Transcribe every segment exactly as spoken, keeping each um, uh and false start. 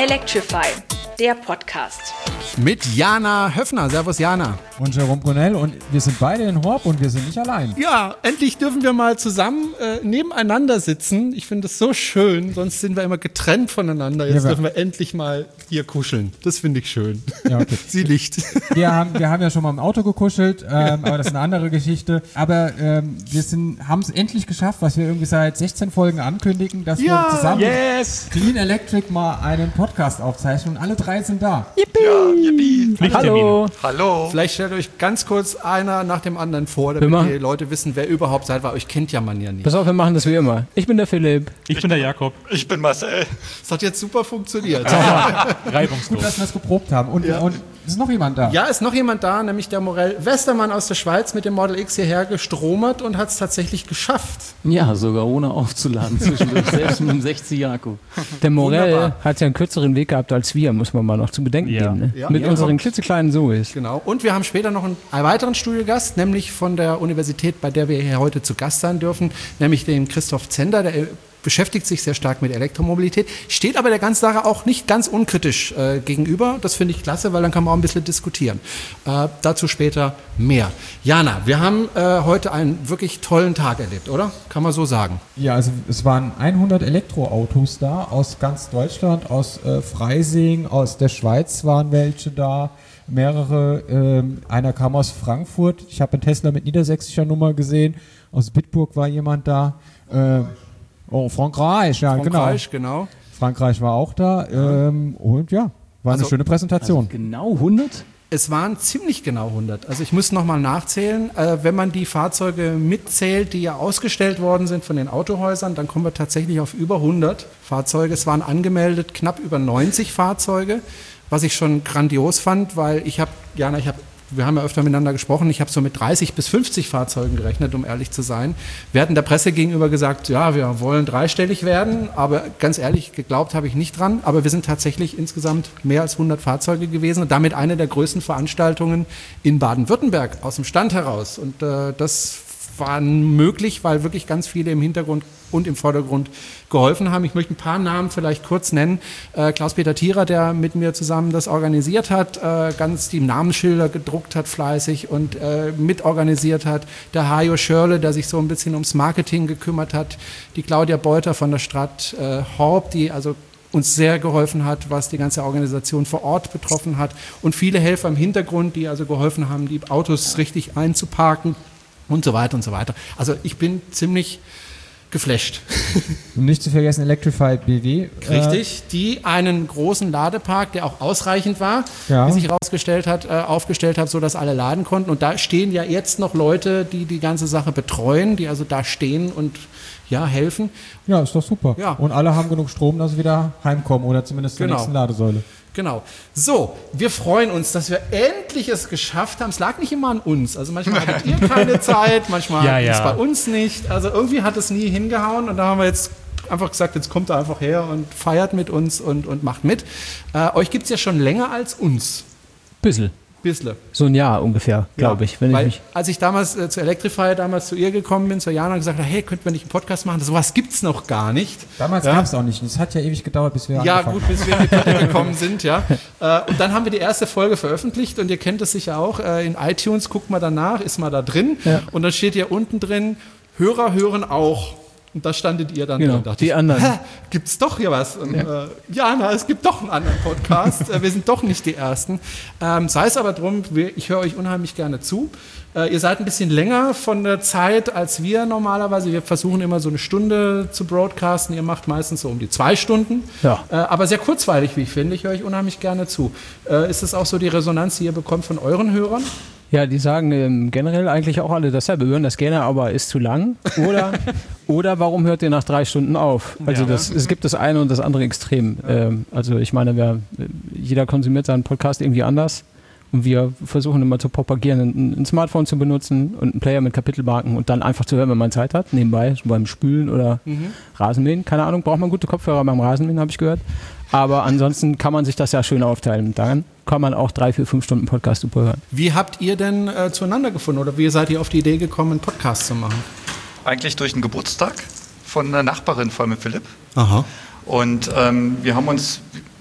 Electrify, der Podcast. Mit Jana Höffner. Servus Jana. Und Jerome Brunel, und wir sind beide in Horb und wir sind nicht allein. Ja, endlich dürfen wir mal zusammen äh, nebeneinander sitzen. Ich finde das so schön, sonst sind wir immer getrennt voneinander. Jetzt ja, dürfen wir endlich mal hier kuscheln. Das finde ich schön. Ja, okay. Sie nicht. Wir haben, wir haben ja schon mal im Auto gekuschelt, ähm, aber das ist eine andere Geschichte. Aber ähm, wir haben es endlich geschafft, was wir irgendwie seit sechzehn Folgen ankündigen, dass ja, wir zusammen yes. Clean Electric mal einen Podcast aufzeichnen und alle drei sind da. Yippie. Ja, yippie. Hallo. Hallo. Vielleicht stellt euch ganz kurz einer nach dem anderen vor, damit die Leute wissen, wer überhaupt seid, weil euch kennt ja man ja nicht. Pass auf, wir machen das wie immer. Ich bin der Philipp. Ich, ich bin der Jakob. Ich bin Marcel. Das hat jetzt super funktioniert. Reibungslos. Gut, dass wir es geprobt haben. Und, ja. und ist noch jemand da? Ja, ist noch jemand da, nämlich der Morell Westermann aus der Schweiz mit dem Model X hierher gestromert und hat es tatsächlich geschafft. Ja, sogar ohne aufzuladen zwischendurch, selbst mit dem sechzig Akku. Der Morell Wunderbar. Hat ja einen kürzeren Weg gehabt als wir, muss man mal noch zu bedenken ja. geben. Ne? Ja. Mit ja, unseren kommt. klitzekleinen Zoes. Genau. Und wir haben später noch einen, einen weiteren Studiogast, nämlich von der Universität, bei der wir hier heute zu Gast sein dürfen, nämlich den Christoph Zender, der beschäftigt sich sehr stark mit Elektromobilität, steht aber der ganzen Sache auch nicht ganz unkritisch äh, gegenüber. Das finde ich klasse, weil dann kann man auch ein bisschen diskutieren. Äh, dazu später mehr. Jana, wir haben äh, heute einen wirklich tollen Tag erlebt, oder? Kann man so sagen. Ja, also es waren hundert Elektroautos da aus ganz Deutschland, aus äh, Freising, aus der Schweiz waren welche da. Mehrere, ähm, einer kam aus Frankfurt. Ich habe einen Tesla mit niedersächsischer Nummer gesehen. Aus Bitburg war jemand da. Äh, Oh, Frankreich, ja, Frankreich, genau. genau. Frankreich war auch da. Ähm, und ja, war also, eine schöne Präsentation. Also genau hundert? Es waren ziemlich genau hundert. Also ich muss nochmal nachzählen. Äh, wenn man die Fahrzeuge mitzählt, die ja ausgestellt worden sind von den Autohäusern, dann kommen wir tatsächlich auf über hundert Fahrzeuge. Es waren angemeldet knapp über neunzig Fahrzeuge, was ich schon grandios fand, weil ich habe, Jana, ich habe wir haben ja öfter miteinander gesprochen, ich habe so mit dreißig bis fünfzig Fahrzeugen gerechnet, um ehrlich zu sein. Wir hatten der Presse gegenüber gesagt, ja, wir wollen dreistellig werden, aber ganz ehrlich, geglaubt habe ich nicht dran. Aber wir sind tatsächlich insgesamt mehr als hundert Fahrzeuge gewesen und damit eine der größten Veranstaltungen in Baden-Württemberg aus dem Stand heraus. Und äh, das war möglich, weil wirklich ganz viele im Hintergrund und im Vordergrund geholfen haben. Ich möchte ein paar Namen vielleicht kurz nennen. Äh, Klaus-Peter Thierer, der mit mir zusammen das organisiert hat, äh, ganz die Namensschilder gedruckt hat fleißig und äh, mitorganisiert hat. Der Hajo Schörle, der sich so ein bisschen ums Marketing gekümmert hat. Die Claudia Beuter von der Stadt äh, Horb, die also uns sehr geholfen hat, was die ganze Organisation vor Ort betroffen hat. Und viele Helfer im Hintergrund, die also geholfen haben, die Autos richtig einzuparken und so weiter und so weiter. Also ich bin ziemlich geflasht. Und nicht zu vergessen Electrify B W. Richtig, die einen großen Ladepark, der auch ausreichend war, ja. wie sich herausgestellt hat, äh, aufgestellt hat, sodass alle laden konnten. Und da stehen ja jetzt noch Leute, die die ganze Sache betreuen, die also da stehen und ja, helfen. Ja, ist doch super. Ja. Und alle haben genug Strom, dass sie wieder heimkommen oder zumindest zur genau. nächsten Ladesäule. Genau. So, wir freuen uns, dass wir endlich es geschafft haben. Es lag nicht immer an uns. Also manchmal hattet ihr keine Zeit, manchmal ja, ja. es bei uns nicht. Also irgendwie hat es nie hingehauen und da haben wir jetzt einfach gesagt, jetzt kommt er einfach her und feiert mit uns und, und macht mit. Äh, euch gibt es ja schon länger als uns. Bissl. Bissle. So ein Jahr ungefähr, glaube ja, ich. Wenn weil ich mich als ich damals äh, zu Electrify, damals zu ihr gekommen bin, zu Jana, und gesagt habe, hey, könnten wir nicht einen Podcast machen? Sowas gibt es noch gar nicht. Damals ja. gab es auch nicht. Es hat ja ewig gedauert, bis wir Ja, angefangen gut, bis wir in die Platte gekommen sind. Ja. Äh, und dann haben wir die erste Folge veröffentlicht und ihr kennt das sicher auch. Äh, in iTunes, guckt mal danach, ist mal da drin. Ja. Und dann steht hier unten drin, Hörer hören auch. Und da standet ihr dann genau, drin. Die ich, anderen. Hä, gibt's doch hier was? Und, ja. Äh, ja, na, es gibt doch einen anderen Podcast. äh, wir sind doch nicht die Ersten. Ähm, sei es aber drum, wir, ich höre euch unheimlich gerne zu. Äh, ihr seid ein bisschen länger von der Zeit als wir normalerweise. Wir versuchen immer so eine Stunde zu broadcasten. Ihr macht meistens so um die zwei Stunden. Ja. Äh, aber sehr kurzweilig, wie ich finde. Ich höre euch unheimlich gerne zu. Äh, ist das auch so die Resonanz, die ihr bekommt von euren Hörern? Ja, die sagen ähm, generell eigentlich auch alle dasselbe. Wir hören das gerne, aber ist zu lang. Oder, oder warum hört ihr nach drei Stunden auf? Also ja. das, es gibt das eine und das andere Extrem. Ähm, also ich meine, wer, jeder konsumiert seinen Podcast irgendwie anders. Und wir versuchen immer zu propagieren, ein, ein Smartphone zu benutzen und einen Player mit Kapitelmarken und dann einfach zu hören, wenn man Zeit hat, nebenbei, so beim Spülen oder mhm. Rasenmähen. Keine Ahnung, braucht man gute Kopfhörer beim Rasenmähen, habe ich gehört. Aber ansonsten kann man sich das ja schön aufteilen. Dann kann man auch drei, vier, fünf Stunden Podcast super hören. Wie habt ihr denn äh, zueinander gefunden oder wie seid ihr auf die Idee gekommen, einen Podcast zu machen? Eigentlich durch einen Geburtstag von einer Nachbarin von mir, Philipp. Aha. Und ähm, wir haben uns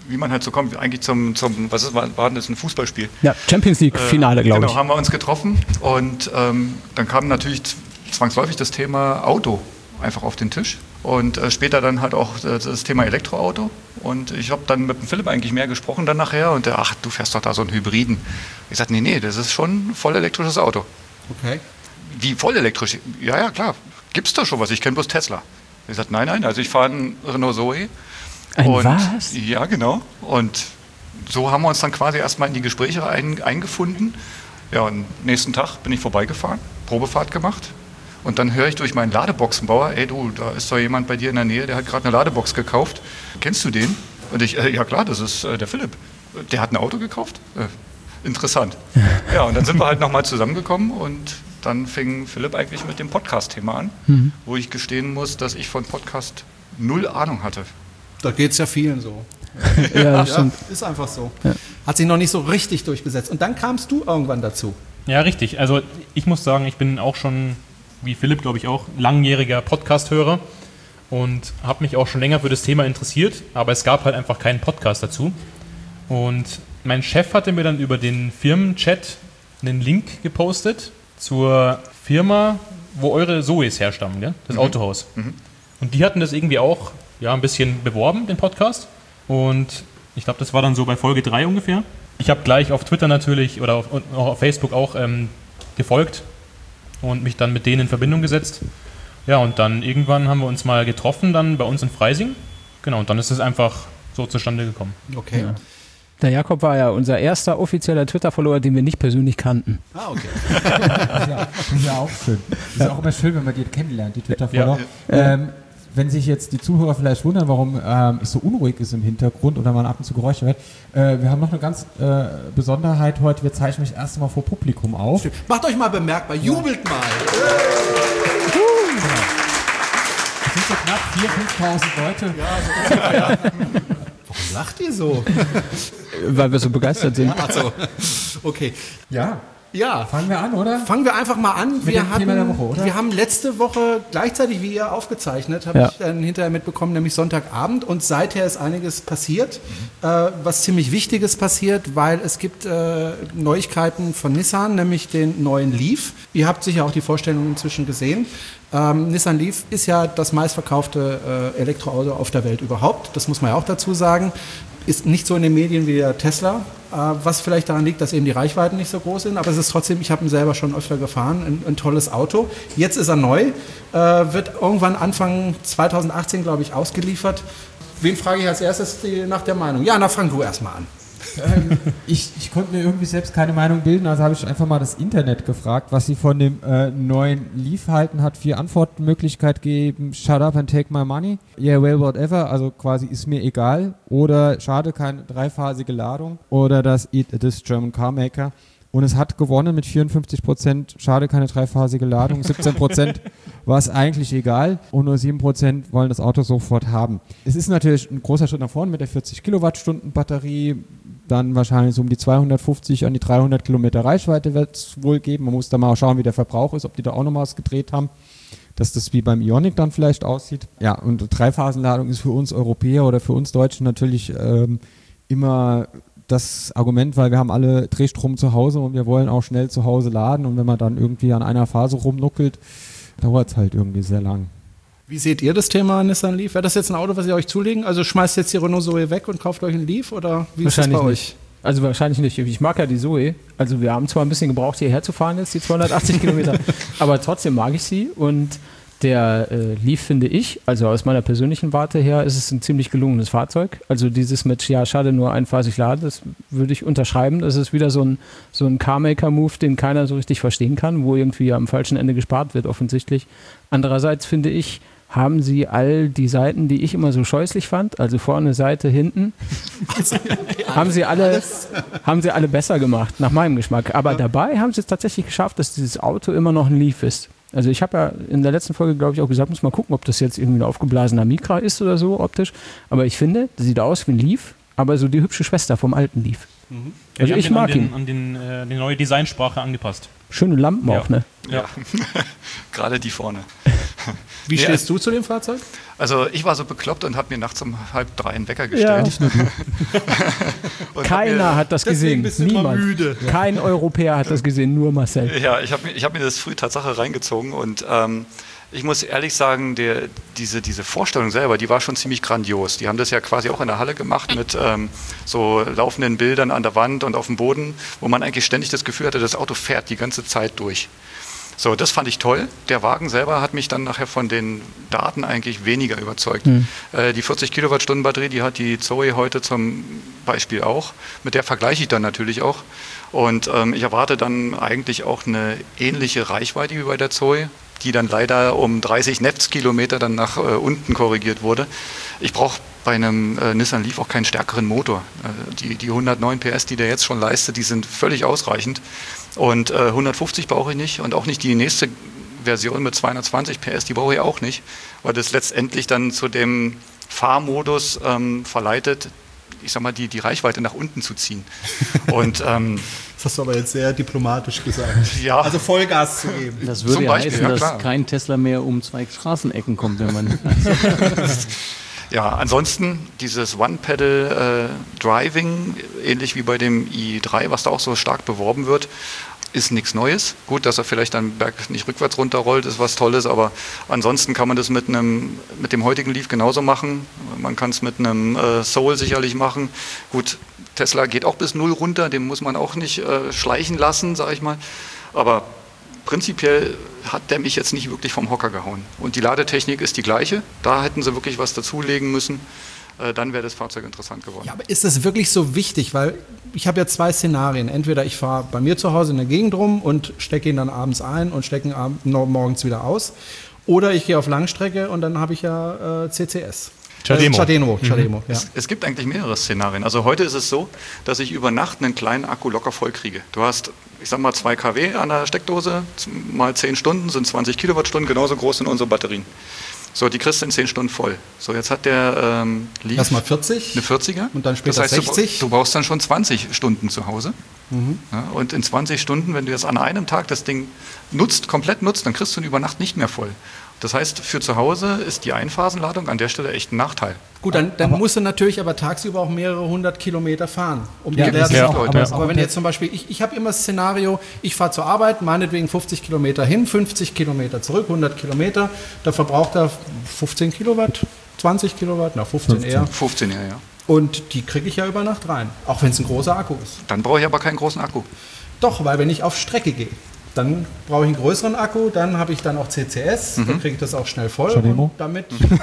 wie man halt so kommt, eigentlich zum, zum was ist, war, war das, ein Fußballspiel? Ja, Champions League-Finale, äh, glaube genau, ich. Genau, haben wir uns getroffen und ähm, dann kam natürlich zwangsläufig das Thema Auto einfach auf den Tisch und äh, später dann halt auch äh, das Thema Elektroauto und ich habe dann mit dem Philipp eigentlich mehr gesprochen dann nachher und der, ach, du fährst doch da so einen Hybriden. Ich sagte, nee, nee, das ist schon ein voll elektrisches Auto. Okay. Wie voll elektrisch? Ja, ja, klar, gibt's da schon was, ich kenne bloß Tesla. Ich sagte, nein, nein, also ich fahre einen Renault Zoe. Ein und, was? Ja, genau. Und so haben wir uns dann quasi erstmal in die Gespräche ein, eingefunden. Ja, und nächsten Tag bin ich vorbeigefahren, Probefahrt gemacht. Und dann höre ich durch meinen Ladeboxenbauer, ey du, da ist doch jemand bei dir in der Nähe, der hat gerade eine Ladebox gekauft. Kennst du den? Und ich, äh, ja klar, das ist äh, der Philipp. Der hat ein Auto gekauft? Äh, interessant. Ja, und dann sind wir halt nochmal zusammengekommen und dann fing Philipp eigentlich mit dem Podcast-Thema an, mhm. wo ich gestehen muss, dass ich von Podcast null Ahnung hatte. Da geht es ja vielen so. Ja, ja, ist einfach so. Ja. Hat sich noch nicht so richtig durchgesetzt. Und dann kamst du irgendwann dazu. Ja, richtig. Also ich muss sagen, ich bin auch schon, wie Philipp, glaube ich auch, langjähriger Podcast-Hörer und habe mich auch schon länger für das Thema interessiert, aber es gab halt einfach keinen Podcast dazu. Und mein Chef hatte mir dann über den Firmenchat einen Link gepostet zur Firma, wo eure Zoes herstammen, gell? Das mhm. Autohaus. Mhm. Und die hatten das irgendwie auch ja, ein bisschen beworben, den Podcast. Und ich glaube, das war dann so bei Folge drei ungefähr. Ich habe gleich auf Twitter natürlich oder auf, auf Facebook auch ähm, gefolgt und mich dann mit denen in Verbindung gesetzt. Ja, und dann irgendwann haben wir uns mal getroffen, dann bei uns in Freising. Genau, und dann ist es einfach so zustande gekommen. Okay. Ja. Der Jakob war ja unser erster offizieller Twitter-Follower, den wir nicht persönlich kannten. Ah, okay. Ja, das ist ja auch schön. Das ist ja auch immer schön, wenn man die kennenlernt, die Twitter-Follower. Ja. Ähm, wenn sich jetzt die Zuhörer vielleicht wundern, warum ähm, es so unruhig ist im Hintergrund oder man ab und zu Geräusche hört, äh, wir haben noch eine ganz äh, Besonderheit heute. Wir zeichnen mich erst einmal vor Publikum auf. Macht euch mal bemerkbar, jubelt ja. mal. Genau. Es sind so knapp viertausend, fünftausend Leute. Ja, so ungefähr. Warum lacht ihr so? Weil wir so begeistert sind. Ach so. Okay. Ja. Ja. Fangen wir an, oder? Fangen wir einfach mal an. Mit wir, dem hatten, Thema der Woche, oder? wir haben letzte Woche gleichzeitig wie ihr aufgezeichnet, habe ja. ich dann hinterher mitbekommen, nämlich Sonntagabend. Und seither ist einiges passiert, mhm. äh, was ziemlich Wichtiges passiert, weil es gibt äh, Neuigkeiten von Nissan, nämlich den neuen Leaf. Ihr habt sicher auch die Vorstellung inzwischen gesehen. Ähm, Nissan Leaf ist ja das meistverkaufte äh, Elektroauto auf der Welt überhaupt. Das muss man ja auch dazu sagen. Ist nicht so in den Medien wie der Tesla, äh, was vielleicht daran liegt, dass eben die Reichweiten nicht so groß sind. Aber es ist trotzdem, ich habe ihn selber schon öfter gefahren, ein, ein tolles Auto. Jetzt ist er neu, äh, wird irgendwann Anfang zweitausendachtzehn, glaube ich, ausgeliefert. Wen frage ich als erstes die, nach der Meinung? Ja, na, fang du erstmal an. ähm, ich, ich konnte mir irgendwie selbst keine Meinung bilden, also habe ich einfach mal das Internet gefragt, was sie von dem äh, neuen Leaf halten, hat vier Antwortmöglichkeiten gegeben: Shut up and take my money, yeah, well, whatever, also quasi ist mir egal, oder schade, keine dreiphasige Ladung, oder das Eat This German Car Maker. Und es hat gewonnen mit vierundfünfzig Prozent, schade, keine dreiphasige Ladung, siebzehn Prozent war es eigentlich egal und nur sieben Prozent wollen das Auto sofort haben. Es ist natürlich ein großer Schritt nach vorne mit der vierzig Kilowattstunden Batterie, dann wahrscheinlich so um die zweihundertfufzig an die dreihundert Kilometer Reichweite wird es wohl geben. Man muss da mal schauen, wie der Verbrauch ist, ob die da auch noch mal was gedreht haben, dass das wie beim Ioniq dann vielleicht aussieht. Ja, und Dreiphasenladung ist für uns Europäer oder für uns Deutschen natürlich ähm, immer das Argument, weil wir haben alle Drehstrom zu Hause und wir wollen auch schnell zu Hause laden, und wenn man dann irgendwie an einer Phase rumnuckelt, dauert es halt irgendwie sehr lang. Wie seht ihr das Thema Nissan Leaf? Wäre das jetzt ein Auto, was ihr euch zulegen? Also schmeißt jetzt die Renault Zoe weg und kauft euch einen Leaf, oder wie ist das bei euch? Nicht. Also wahrscheinlich nicht. Ich mag ja die Zoe. Also wir haben zwar ein bisschen gebraucht, hierher zu fahren jetzt, die zweihundertachtzig Kilometer, aber trotzdem mag ich sie, und der äh, Leaf, finde ich, also aus meiner persönlichen Warte her, ist es ein ziemlich gelungenes Fahrzeug. Also dieses mit, ja, schade, nur einphasig laden, das würde ich unterschreiben. Das ist wieder so ein, so ein Carmaker-Move, den keiner so richtig verstehen kann, wo irgendwie am falschen Ende gespart wird, offensichtlich. Andererseits finde ich, haben sie all die Seiten, die ich immer so scheußlich fand, also vorne, Seite, hinten, also, ja, haben, sie alle, haben sie alle besser gemacht, nach meinem Geschmack. Aber ja. dabei haben sie es tatsächlich geschafft, dass dieses Auto immer noch ein Leaf ist. Also ich habe ja in der letzten Folge, glaube ich, auch gesagt, muss mal gucken, ob das jetzt irgendwie ein aufgeblasener Micra ist oder so optisch. Aber ich finde, das sieht aus wie ein Leaf, aber so die hübsche Schwester vom alten Leaf. Mhm. Also ja, ich mag an den, ihn. An den, äh, die neue Designsprache angepasst. Schöne Lampen ja. auch, ne? Ja, gerade die vorne. Wie Nee, stehst du zu dem Fahrzeug? Also ich war so bekloppt und habe mir nachts um halb drei einen Wecker gestellt. Und Keiner hab mir, hat das deswegen gesehen. bist du immer Niemand. müde. Kein Europäer hat das gesehen, nur Marcel. Ja, ich habe mir, ich hab mir das früh Tatsache reingezogen und ähm, ich muss ehrlich sagen, der, diese, diese Vorstellung selber, die war schon ziemlich grandios. Die haben das ja quasi auch in der Halle gemacht mit ähm, so laufenden Bildern an der Wand und auf dem Boden, wo man eigentlich ständig das Gefühl hatte, das Auto fährt die ganze Zeit durch. So, das fand ich toll. Der Wagen selber hat mich dann nachher von den Daten eigentlich weniger überzeugt. Mhm. Äh, die vierzig Kilowattstunden Batterie, die hat die Zoe heute zum Beispiel auch. Mit der vergleiche ich dann natürlich auch. Und ähm, ich erwarte dann eigentlich auch eine ähnliche Reichweite wie bei der Zoe, die dann leider um dreißig Netzkilometer dann nach äh, unten korrigiert wurde. Ich brauche bei einem äh, Nissan Leaf auch keinen stärkeren Motor. Äh, die, die hundertneun P S, die der jetzt schon leistet, die sind völlig ausreichend. Und äh, hundertfünfzig brauche ich nicht und auch nicht die nächste Version mit zweihundertzwanzig P S, die brauche ich auch nicht, weil das letztendlich dann zu dem Fahrmodus ähm, verleitet, ich sag mal, die, die Reichweite nach unten zu ziehen. Und ähm, das hast du aber jetzt sehr diplomatisch gesagt. Ja. Also Vollgas zu geben. Das würde Zum ja Beispiel, heißen, ja, dass klar. kein Tesla mehr um zwei Straßenecken kommt, wenn man... Ja, ansonsten dieses One-Pedal-Driving, äh, ähnlich wie bei dem i drei, was da auch so stark beworben wird, ist nichts Neues. Gut, dass er vielleicht dann Berg nicht rückwärts runterrollt, ist was Tolles, aber ansonsten kann man das mit einem mit dem heutigen Leaf genauso machen. Man kann es mit einem äh, Soul sicherlich machen. Gut, Tesla geht auch bis null runter, den muss man auch nicht äh, schleichen lassen, sage ich mal. Aber prinzipiell hat der mich jetzt nicht wirklich vom Hocker gehauen. Und die Ladetechnik ist die gleiche. Da hätten sie wirklich was dazulegen müssen. Äh, dann wäre das Fahrzeug interessant geworden. Ja, aber ist das wirklich so wichtig? Weil ich habe ja zwei Szenarien. Entweder ich fahre bei mir zu Hause in der Gegend rum und stecke ihn dann abends ein und stecke ihn ab- no- morgens wieder aus. Oder ich gehe auf Langstrecke und dann habe ich ja äh, C C S. Chademo. Äh, Chademo, Chademo, ja. Es, es gibt eigentlich mehrere Szenarien. Also heute ist es so, dass ich über Nacht einen kleinen Akku locker voll kriege. Du hast, ich sag mal, zwei Kilowatt an der Steckdose, mal zehn Stunden sind zwanzig Kilowattstunden, genauso groß sind unsere Batterien. So, die kriegst du in zehn Stunden voll. So, jetzt hat der ähm, Leaf Erstmal vierzig eine vierziger. und dann später das heißt, sechzig. Du, du brauchst dann schon zwanzig Stunden zu Hause. Mhm. Ja, und in zwanzig Stunden, wenn du jetzt an einem Tag das Ding nutzt, komplett nutzt, dann kriegst du ihn über Nacht nicht mehr voll. Das heißt, für zu Hause ist die Einphasenladung an der Stelle echt ein Nachteil. Gut, dann, dann musst du natürlich aber tagsüber auch mehrere hundert Kilometer fahren, um Ja, die das leer ist zu auch- aber, aber- aber wenn jetzt zum Beispiel, ich, ich habe immer das Szenario, ich fahre zur Arbeit, meinetwegen fünfzig Kilometer hin, fünfzig Kilometer zurück, hundert Kilometer, da verbraucht er fünfzehn Kilowatt, zwanzig Kilowatt, na fünfzehn eher. fünfzehn, ja, ja. Und die kriege ich ja über Nacht rein, auch wenn es ein großer Akku ist. Dann brauche ich aber keinen großen Akku. Doch, weil wenn ich auf Strecke gehe, dann brauche ich einen größeren Akku, dann habe ich dann auch C C S, dann kriege ich das auch schnell voll. Chademo? Und damit,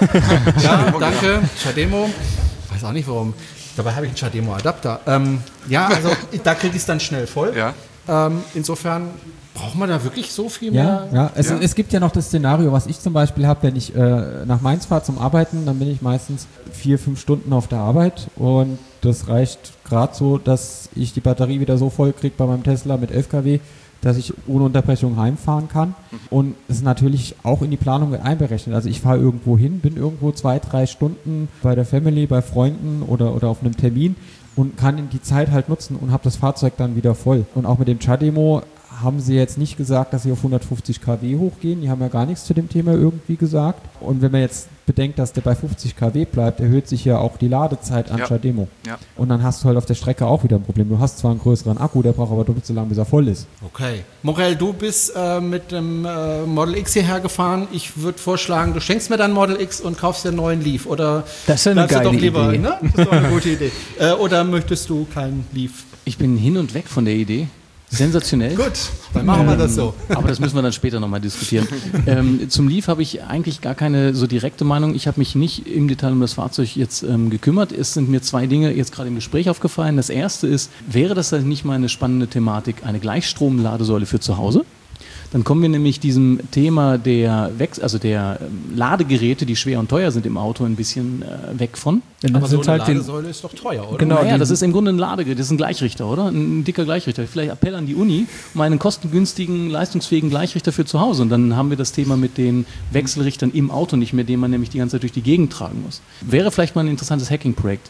ja, danke, Chademo. Weiß auch nicht warum. Dabei habe ich einen Chademo-Adapter. Ähm, ja, also da kriege ich es dann schnell voll. Ja. Ähm, insofern braucht man da wirklich so viel Ja, mehr. ja. Es, Ja. es gibt ja noch das Szenario, was ich zum Beispiel habe, wenn ich äh, nach Mainz fahre zum Arbeiten, dann bin ich meistens vier, fünf Stunden auf der Arbeit und das reicht gerade so, dass ich die Batterie wieder so voll kriege bei meinem Tesla mit elf Kilowatt, dass ich ohne Unterbrechung heimfahren kann. Und es ist natürlich auch in die Planung mit einberechnet. Also ich fahre irgendwo hin, bin irgendwo zwei, drei Stunden bei der Family, bei Freunden oder, oder auf einem Termin und kann die Zeit halt nutzen und habe das Fahrzeug dann wieder voll. Und auch mit dem Chademo haben sie jetzt nicht gesagt, dass sie auf hundertfünfzig Kilowatt hochgehen. Die haben ja gar nichts zu dem Thema irgendwie gesagt. Und wenn man jetzt bedenkt, dass der bei fünfzig Kilowatt bleibt, erhöht sich ja auch die Ladezeit an Ja. Chademo. Ja. Und dann hast du halt auf der Strecke auch wieder ein Problem. Du hast zwar einen größeren Akku, der braucht aber doppelt so lange, bis er voll ist. Okay. Morel, du bist äh, mit dem äh, Model X hierher gefahren. Ich würde vorschlagen, du schenkst mir dann Model X und kaufst dir einen neuen Leaf. Oder Das ist ja eine bleibst du geile doch lieber, Idee. Ne? Das ist doch eine gute Idee. Äh, oder möchtest du keinen Leaf? Ich bin hin und weg von der Idee. Sensationell. Gut, dann machen wir das so. Aber das müssen wir dann später nochmal diskutieren. ähm, zum Leaf habe ich eigentlich gar keine so direkte Meinung. Ich habe mich nicht im Detail um das Fahrzeug jetzt ähm, gekümmert. Es sind mir zwei Dinge jetzt gerade im Gespräch aufgefallen. Das erste ist, wäre das dann nicht mal eine spannende Thematik, eine Gleichstrom-Ladesäule für zu Hause? Dann kommen wir nämlich diesem Thema der Wex also der ähm, Ladegeräte, die schwer und teuer sind im Auto, ein bisschen äh, weg von. Dann Aber so sind eine halt den, Ladesäule ist doch teuer, oder? Genau, Naja, die- das ist im Grunde ein Ladegerät, das ist ein Gleichrichter, oder? Ein dicker Gleichrichter. Vielleicht Appell an die Uni, um einen kostengünstigen, leistungsfähigen Gleichrichter für zu Hause. Und dann haben wir das Thema mit den Wechselrichtern im Auto nicht mehr, den man nämlich die ganze Zeit durch die Gegend tragen muss. Wäre vielleicht mal ein interessantes Hacking-Projekt.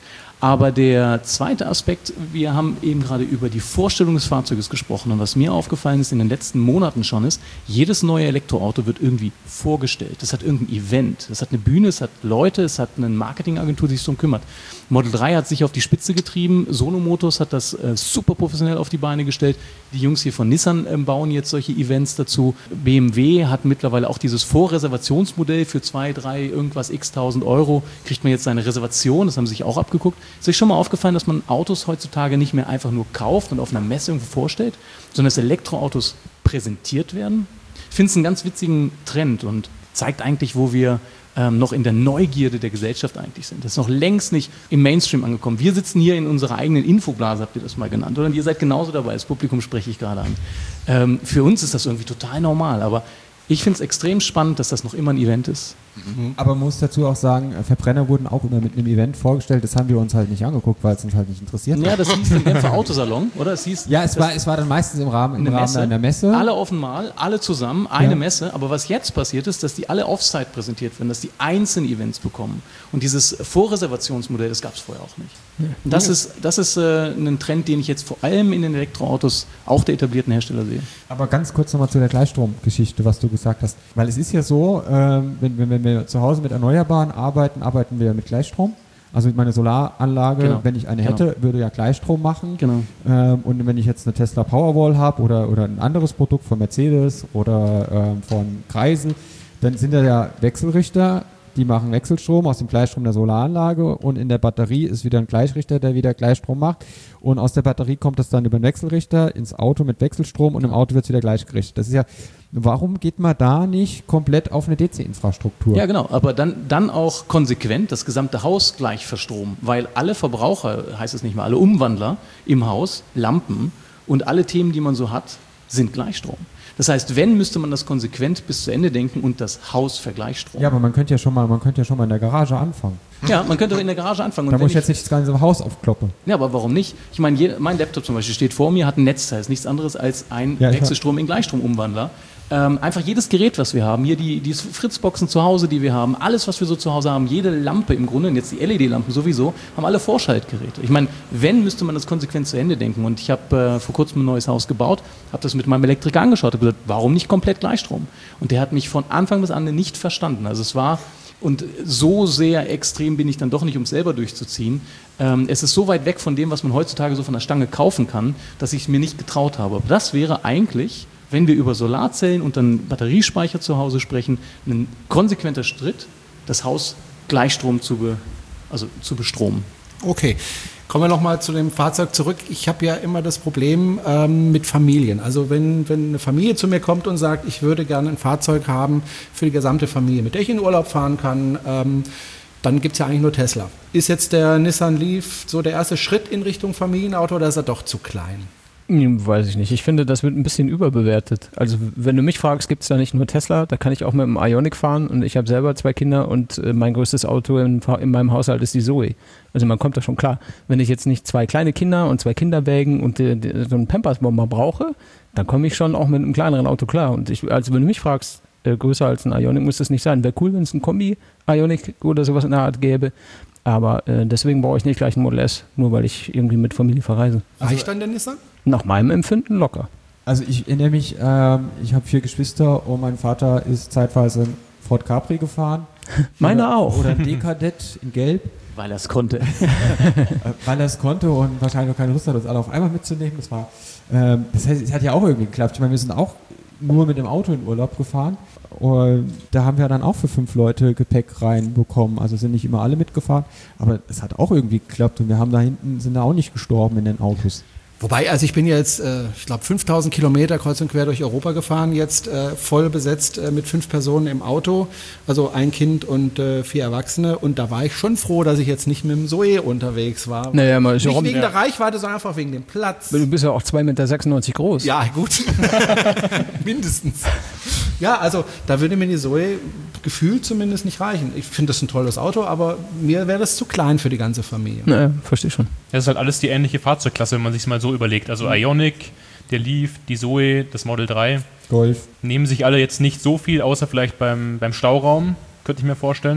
Aber der zweite Aspekt, wir haben eben gerade über die Vorstellung des Fahrzeuges gesprochen und was mir aufgefallen ist in den letzten Monaten schon ist, jedes neue Elektroauto wird irgendwie vorgestellt. Das hat irgendein Event, das hat eine Bühne, es hat Leute, es hat eine Marketingagentur, die sich darum kümmert. Model drei hat sich auf die Spitze getrieben, Sono Motors hat das äh, super professionell auf die Beine gestellt. Die Jungs hier von Nissan äh, bauen jetzt solche Events dazu. B M W hat mittlerweile auch dieses Vorreservationsmodell für zwei, drei, irgendwas x tausend Euro, kriegt man jetzt seine Reservation, das haben sie sich auch abgeguckt. Ist euch schon mal aufgefallen, dass man Autos heutzutage nicht mehr einfach nur kauft und auf einer Messe irgendwo vorstellt, sondern dass Elektroautos präsentiert werden? Ich finde es einen ganz witzigen Trend und zeigt eigentlich, wo wir ähm, noch in der Neugierde der Gesellschaft eigentlich sind. Das ist noch längst nicht im Mainstream angekommen. Wir sitzen hier in unserer eigenen Infoblase, habt ihr das mal genannt, oder? Und ihr seid genauso dabei, das Publikum spreche ich gerade an. Ähm, für uns ist das irgendwie total normal, aber ich finde es extrem spannend, dass das noch immer ein Event ist. Mhm. Aber man muss dazu auch sagen, Verbrenner wurden auch immer mit einem Event vorgestellt, das haben wir uns halt nicht angeguckt, weil es uns halt nicht interessiert hat. Ja, das hieß den Genfer Autosalon, oder? Es hieß, ja, es war, es war dann meistens im Rahmen, im Rahmen Messe, einer Messe. Alle auf einmal, alle zusammen, eine Ja. Messe. Aber was jetzt passiert ist, dass die alle Offsite präsentiert werden, dass die einzelne Events bekommen. Und dieses Vorreservationsmodell, das gab es vorher auch nicht. Und das ist, das ist äh, ein Trend, den ich jetzt vor allem in den Elektroautos auch der etablierten Hersteller sehe. Aber ganz kurz nochmal zu der Gleichstromgeschichte, was du gesagt hast. Weil es ist ja so, ähm, wenn, wenn, wenn wir zu Hause mit Erneuerbaren arbeiten, arbeiten wir mit Gleichstrom. Also meine Solaranlage, Genau. wenn ich eine Genau. hätte, würde ja Gleichstrom machen. Genau. Ähm, und wenn ich jetzt eine Tesla Powerwall habe oder, oder ein anderes Produkt von Mercedes oder ähm, von Kreisel, dann sind da ja Wechselrichter, die machen Wechselstrom aus dem Gleichstrom der Solaranlage und in der Batterie ist wieder ein Gleichrichter, der wieder Gleichstrom macht und aus der Batterie kommt das dann über den Wechselrichter ins Auto mit Wechselstrom und im Auto wird es wieder gleichgerichtet. Das ist ja, warum geht man da nicht komplett auf eine D C-Infrastruktur? Ja, genau, aber dann, dann auch konsequent das gesamte Haus gleich verstromen, weil alle Verbraucher, heißt es nicht mal, alle Umwandler im Haus, Lampen und alle Themen, die man so hat, sind Gleichstrom. Das heißt, wenn, müsste man das konsequent bis zu Ende denken und das Haus vergleichstrom. Ja, aber man könnte ja schon mal, man könnte ja schon mal in der Garage anfangen. Ja, man könnte in der Garage anfangen. Und Da wenn muss ich jetzt nicht das ganze Haus aufkloppen. Ja, aber warum nicht? Ich meine, jeder, mein Laptop zum Beispiel steht vor mir, hat ein Netzteil, ist nichts anderes als ein Ja, ich Wechselstrom in Gleichstromumwandler. Ähm, einfach jedes Gerät, was wir haben, hier die, die Fritzboxen zu Hause, die wir haben, alles, was wir so zu Hause haben, jede Lampe im Grunde, und jetzt die L E D-Lampen sowieso, haben alle Vorschaltgeräte. Ich meine, wenn, müsste man das konsequent zu Ende denken. Und ich habe äh, vor kurzem ein neues Haus gebaut, habe das mit meinem Elektriker angeschaut und gesagt, warum nicht komplett Gleichstrom? Und der hat mich von Anfang bis Ende nicht verstanden. Also es war... Und so sehr extrem bin ich dann doch nicht, um es selber durchzuziehen. Ähm, es ist so weit weg von dem, was man heutzutage so von der Stange kaufen kann, dass ich es mir nicht getraut habe. Aber das wäre eigentlich, wenn wir über Solarzellen und dann Batteriespeicher zu Hause sprechen, ein konsequenter Schritt, das Haus Gleichstrom zu, be, also zu bestromen. Okay. Kommen wir nochmal zu dem Fahrzeug zurück. Ich habe ja immer das Problem ähm, mit Familien. Also wenn, wenn eine Familie zu mir kommt und sagt, ich würde gerne ein Fahrzeug haben für die gesamte Familie, mit der ich in Urlaub fahren kann, ähm, dann gibt es ja eigentlich nur Tesla. Ist jetzt der Nissan Leaf so der erste Schritt in Richtung Familienauto oder ist er doch zu klein? Hm, weiß ich nicht. Ich finde, das wird ein bisschen überbewertet. Also wenn du mich fragst, gibt es da nicht nur Tesla, da kann ich auch mit dem Ioniq fahren und ich habe selber zwei Kinder und äh, mein größtes Auto in, in meinem Haushalt ist die Zoe. Also man kommt da schon klar. Wenn ich jetzt nicht zwei kleine Kinder und zwei Kinderwägen und äh, so einen Pampers-Bomber brauche, dann komme ich schon auch mit einem kleineren Auto klar. Und ich, also wenn du mich fragst, äh, größer als ein Ioniq müsste es nicht sein. Wäre cool, wenn es ein Kombi-Ioniq oder sowas in der Art gäbe. Aber äh, deswegen brauche ich nicht gleich ein Model S, nur weil ich irgendwie mit Familie verreise. Reicht dann der Nissan? Nach meinem Empfinden locker. Also ich erinnere mich, ähm, ich habe vier Geschwister und mein Vater ist zeitweise Ford Capri gefahren. Meiner oder, auch. Oder ein D-Kadett in Gelb, Weil er es konnte. äh, weil er es konnte und wahrscheinlich noch keine Lust hat, uns alle auf einmal mitzunehmen. Das war, ähm, das heißt, es hat ja auch irgendwie geklappt. Ich meine, wir sind auch nur mit dem Auto in Urlaub gefahren. Und da haben wir dann auch für fünf Leute Gepäck reinbekommen. Also sind nicht immer alle mitgefahren, aber es hat auch irgendwie geklappt und wir haben da hinten, sind da auch nicht gestorben in den Autos. Wobei, also ich bin jetzt, äh, ich glaube, fünftausend Kilometer kreuz und quer durch Europa gefahren, jetzt äh, voll besetzt äh, mit fünf Personen im Auto, also ein Kind und äh, vier Erwachsene. Und da war ich schon froh, dass ich jetzt nicht mit dem Zoe unterwegs war. Naja, mal Nicht Jerome, wegen ja. der Reichweite, sondern einfach wegen dem Platz. Du bist ja auch zwei Meter sechsundneunzig groß. Ja, gut. Mindestens. Ja, also da würde mir die Zoe gefühlt zumindest nicht reichen. Ich finde das ein tolles Auto, aber mir wäre das zu klein für die ganze Familie. Naja, verstehe schon. Das ist halt alles die ähnliche Fahrzeugklasse, wenn man sich mal so überlegt. Also Ioniq, der Leaf, die Zoe, das Model drei, Golf. nehmen sich alle jetzt nicht so viel, außer vielleicht beim, beim Stauraum, könnte ich mir vorstellen.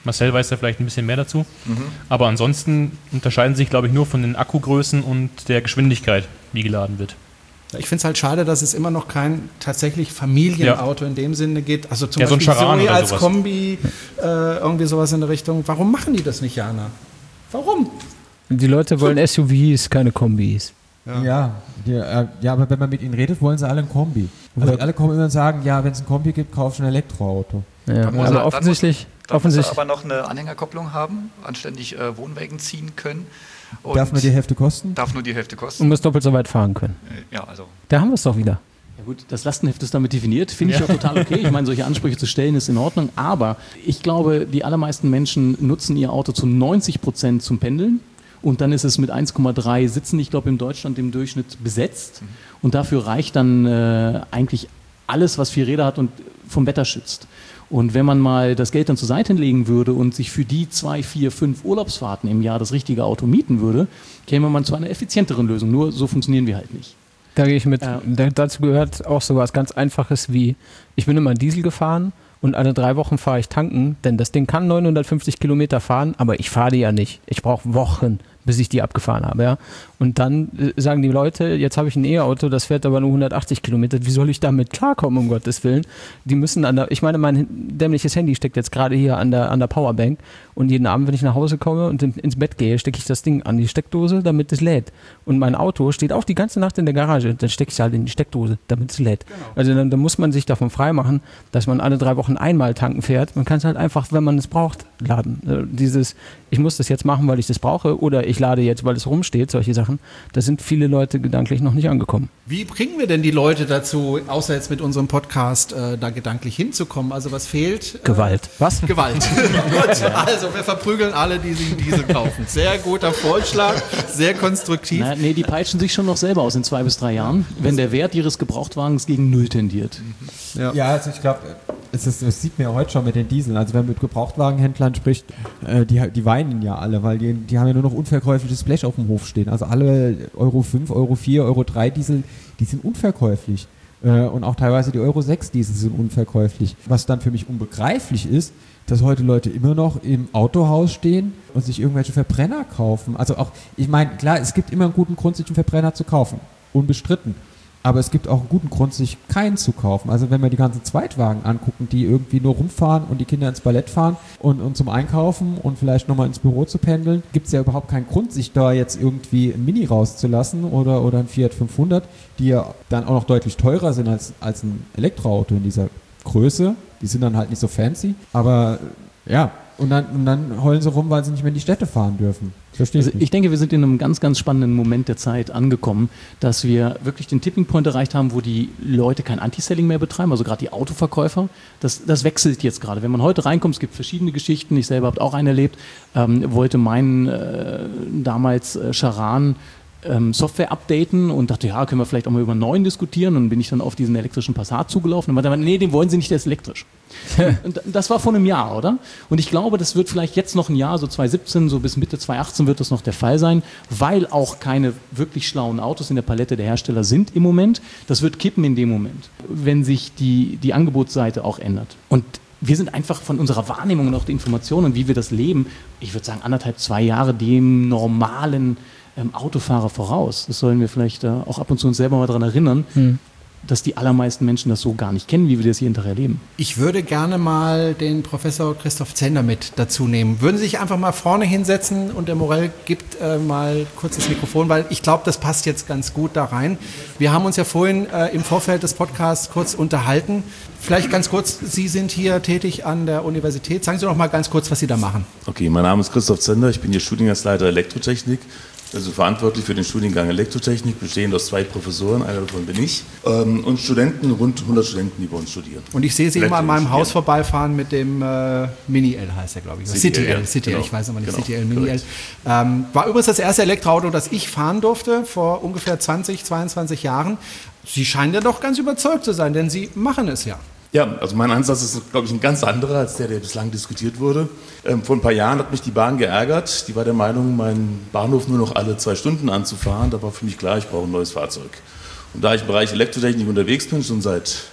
Marcel weiß da vielleicht ein bisschen mehr dazu. Mhm. Aber ansonsten unterscheiden sich, glaube ich, nur von den Akkugrößen und der Geschwindigkeit, wie geladen wird. Ich finde es halt schade, dass es immer noch kein tatsächlich Familienauto ja. in dem Sinne gibt. Also zum ja, Beispiel so ein Charan Zoe als sowas. Kombi, äh, irgendwie sowas in der Richtung. Warum machen die das nicht, Jana? Warum? Die Leute wollen S U Vs, keine Kombis. Ja, ja, die, äh, ja, aber wenn man mit ihnen redet, wollen sie alle ein Kombi. Also ja. alle kommen immer und sagen, ja, wenn es ein Kombi gibt, kauf schon ein Elektroauto. Ja, muss aber er, offensichtlich... Dann muss, offensichtlich dann muss er aber noch eine Anhängerkopplung haben, anständig äh, Wohnwägen ziehen können. Und darf nur die Hälfte kosten? Darf nur die Hälfte kosten. Und muss doppelt so weit fahren können. Ja, also. Da haben wir es doch wieder. Ja gut, das Lastenheft ist damit definiert, finde ich ja. auch total okay. Ich meine, solche Ansprüche zu stellen ist in Ordnung, aber ich glaube, die allermeisten Menschen nutzen ihr Auto zu neunzig Prozent zum Pendeln und dann ist es mit eins Komma drei Sitzen, ich glaube in Deutschland im Durchschnitt besetzt mhm. und dafür reicht dann äh, eigentlich alles, was vier Räder hat und vom Wetter schützt. Und wenn man mal das Geld dann zur Seite legen würde und sich für die zwei, vier, fünf Urlaubsfahrten im Jahr das richtige Auto mieten würde, käme man zu einer effizienteren Lösung. Nur so funktionieren wir halt nicht. Da gehe ich mit. Ja. Da, dazu gehört auch so was ganz Einfaches wie, ich bin immer Diesel gefahren und alle drei Wochen fahre ich tanken, denn das Ding kann neunhundertfünfzig Kilometer fahren, aber ich fahre die ja nicht. Ich brauche Wochen, bis ich die abgefahren habe. Ja? Und dann äh, sagen die Leute, jetzt habe ich ein E-Auto, das fährt aber nur hundertachtzig Kilometer. Wie soll ich damit klarkommen, um Gottes Willen? Die müssen an der, ich meine, mein dämliches Handy steckt jetzt gerade hier an der, an der Powerbank und jeden Abend, wenn ich nach Hause komme und in, ins Bett gehe, stecke ich das Ding an die Steckdose, damit es lädt. Und mein Auto steht auch die ganze Nacht in der Garage, dann stecke ich es halt in die Steckdose, damit es lädt. Genau. Also dann, dann muss man sich davon freimachen, dass man alle drei Wochen einmal tanken fährt. Man kann es halt einfach, wenn man es braucht, laden. Also dieses, ich muss das jetzt machen, weil ich das brauche oder ich lade jetzt, weil es rumsteht, solche Sachen, da sind viele Leute gedanklich noch nicht angekommen. Wie bringen wir denn die Leute dazu, außer jetzt mit unserem Podcast, äh, da gedanklich hinzukommen? Also was fehlt? Gewalt. Was? Gewalt. Gut, also wir verprügeln alle, die sich Diesel kaufen. Sehr guter Vorschlag, sehr konstruktiv. Na, nee, die peitschen sich schon noch selber aus in zwei bis drei Jahren, wenn der Wert ihres Gebrauchtwagens gegen Null tendiert. Ja, ja also ich glaube, es ist, das sieht man ja heute schon mit den Dieseln. Also wenn man mit Gebrauchtwagenhändlern spricht, äh, die, die weinen ja alle, weil die, die haben ja nur noch unverkäufliches Blech auf dem Hof stehen. Also alle Euro fünf, Euro vier, Euro drei Diesel, die sind unverkäuflich. Äh, und auch teilweise die Euro sechs Diesel sind unverkäuflich. Was dann für mich unbegreiflich ist, dass heute Leute immer noch im Autohaus stehen und sich irgendwelche Verbrenner kaufen. Also auch, ich meine, klar, es gibt immer einen guten Grund, sich einen Verbrenner zu kaufen. Unbestritten. Aber es gibt auch einen guten Grund, sich keinen zu kaufen. Also wenn wir die ganzen Zweitwagen angucken, die irgendwie nur rumfahren und die Kinder ins Ballett fahren und, und zum Einkaufen und vielleicht nochmal ins Büro zu pendeln, gibt es ja überhaupt keinen Grund, sich da jetzt irgendwie ein Mini rauszulassen oder, oder ein Fiat fünfhundert, die ja dann auch noch deutlich teurer sind als, als ein Elektroauto in dieser Größe. Die sind dann halt nicht so fancy. Aber ja, und dann, und dann heulen sie rum, weil sie nicht mehr in die Städte fahren dürfen. Also ich denke, wir sind in einem ganz, ganz spannenden Moment der Zeit angekommen, dass wir wirklich den Tipping Point erreicht haben, wo die Leute kein Anti-Selling mehr betreiben, also gerade die Autoverkäufer. Das, das wechselt jetzt gerade. Wenn man heute reinkommt, es gibt verschiedene Geschichten, ich selber habe auch eine erlebt, ähm, wollte meinen äh, damals äh, Charan ähm, Software updaten und dachte, ja, können wir vielleicht auch mal über einen neuen diskutieren. Und dann bin ich dann auf diesen elektrischen Passat zugelaufen und meinte, nee, den wollen sie nicht, der ist elektrisch. Und das war vor einem Jahr, oder? Und ich glaube, das wird vielleicht jetzt noch ein Jahr, so zwanzig siebzehn, so bis Mitte zwanzig achtzehn wird das noch der Fall sein, weil auch keine wirklich schlauen Autos in der Palette der Hersteller sind im Moment. Das wird kippen in dem Moment, wenn sich die, die Angebotsseite auch ändert. Und wir sind einfach von unserer Wahrnehmung und auch der Information und wie wir das leben, ich würde sagen anderthalb, zwei Jahre dem normalen ähm, Autofahrer voraus. Das sollen wir vielleicht äh, auch ab und zu uns selber mal daran erinnern, hm. dass die allermeisten Menschen das so gar nicht kennen, wie wir das jeden Tag erleben. Ich würde gerne mal den Professor Christoph Zender mit dazu nehmen. Würden Sie sich einfach mal vorne hinsetzen und der Morell gibt äh, mal kurz das Mikrofon, weil ich glaube, das passt jetzt ganz gut da rein. Wir haben uns ja vorhin äh, im Vorfeld des Podcasts kurz unterhalten. Vielleicht ganz kurz, Sie sind hier tätig an der Universität. Sagen Sie doch mal ganz kurz, was Sie da machen. Okay, mein Name ist Christoph Zender, ich bin hier Studiengangsleiter Elektrotechnik. Also verantwortlich für den Studiengang Elektrotechnik, bestehend aus zwei Professoren, einer davon bin ich, ähm, und Studenten, rund hundert Studenten, die bei uns studieren. Und ich sehe Sie immer an meinem Haus vorbeifahren mit dem äh, Mini-L, heißt er, glaube ich. City L, City L, City L, genau, ich weiß aber nicht, genau, City L, Mini-L. Ähm, war übrigens das erste Elektroauto, das ich fahren durfte, vor ungefähr zwanzig, zweiundzwanzig Jahren. Sie scheinen ja doch ganz überzeugt zu sein, denn Sie machen es ja. Ja, also mein Ansatz ist, glaube ich, ein ganz anderer als der, der bislang diskutiert wurde. Ähm, vor ein paar Jahren hat mich die Bahn geärgert. Die war der Meinung, meinen Bahnhof nur noch alle zwei Stunden anzufahren. Da war für mich klar, ich brauche ein neues Fahrzeug. Und da ich im Bereich Elektrotechnik unterwegs bin, schon seit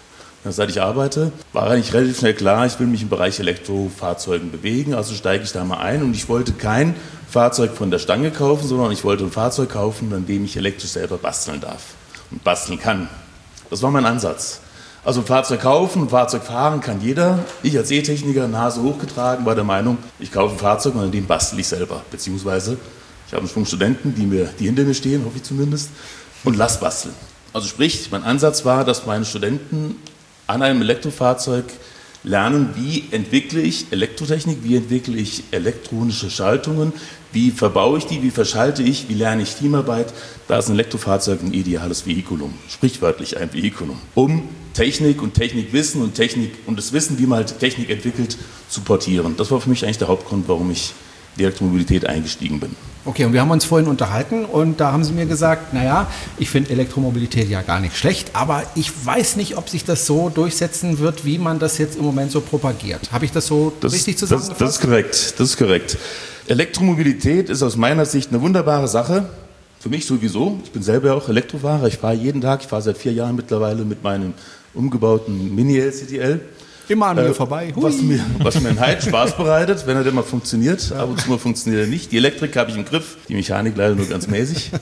Seit ich arbeite, war eigentlich relativ schnell klar, ich will mich im Bereich Elektrofahrzeugen bewegen, also steige ich da mal ein und ich wollte kein Fahrzeug von der Stange kaufen, sondern ich wollte ein Fahrzeug kaufen, an dem ich elektrisch selber basteln darf und basteln kann. Das war mein Ansatz. Also ein Fahrzeug kaufen, ein Fahrzeug fahren kann jeder. Ich als E-Techniker, Nase hochgetragen, war der Meinung, ich kaufe ein Fahrzeug und an dem bastel ich selber. Beziehungsweise ich habe einen Schwung Studenten, die, mir, die hinter mir stehen, hoffe ich zumindest, und lass basteln. Also sprich, mein Ansatz war, dass meine Studenten an einem Elektrofahrzeug lernen, wie entwickle ich Elektrotechnik, wie entwickle ich elektronische Schaltungen, wie verbaue ich die, wie verschalte ich, wie lerne ich Teamarbeit. Da ist ein Elektrofahrzeug ein ideales Vehikulum, sprichwörtlich ein Vehikulum, um Technik und Technikwissen und Technik und das Wissen, wie man halt Technik entwickelt, zu portieren. Das war für mich eigentlich der Hauptgrund, warum ich in die Elektromobilität eingestiegen bin. Okay, und wir haben uns vorhin unterhalten und da haben Sie mir gesagt, naja, ich finde Elektromobilität ja gar nicht schlecht, aber ich weiß nicht, ob sich das so durchsetzen wird, wie man das jetzt im Moment so propagiert. Habe ich das so das, richtig zusammengefasst? Das, das ist korrekt, das ist korrekt. Elektromobilität ist aus meiner Sicht eine wunderbare Sache. Für mich sowieso. Ich bin selber auch Elektrofahrer. Ich fahre jeden Tag, ich fahre seit vier Jahren mittlerweile mit meinem umgebauten Mini-L C T L. Immer an mir äh, vorbei. Was mir, was mir einen Heiden Spaß bereitet, wenn er denn mal funktioniert. Ab und zu mal funktioniert er nicht. Die Elektrik habe ich im Griff, die Mechanik leider nur ganz mäßig.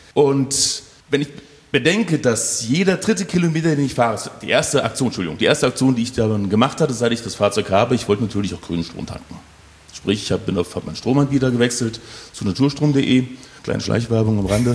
Und wenn ich bedenke, dass jeder dritte Kilometer, den ich fahre, die erste Aktion, Entschuldigung, die erste Aktion, die ich dann gemacht hatte, seit ich das Fahrzeug habe, ich wollte natürlich auch grünen Strom tanken. Sprich, ich habe hab meinen Stromanbieter gewechselt zu naturstrom punkt de, kleine Schleichwerbung am Rande.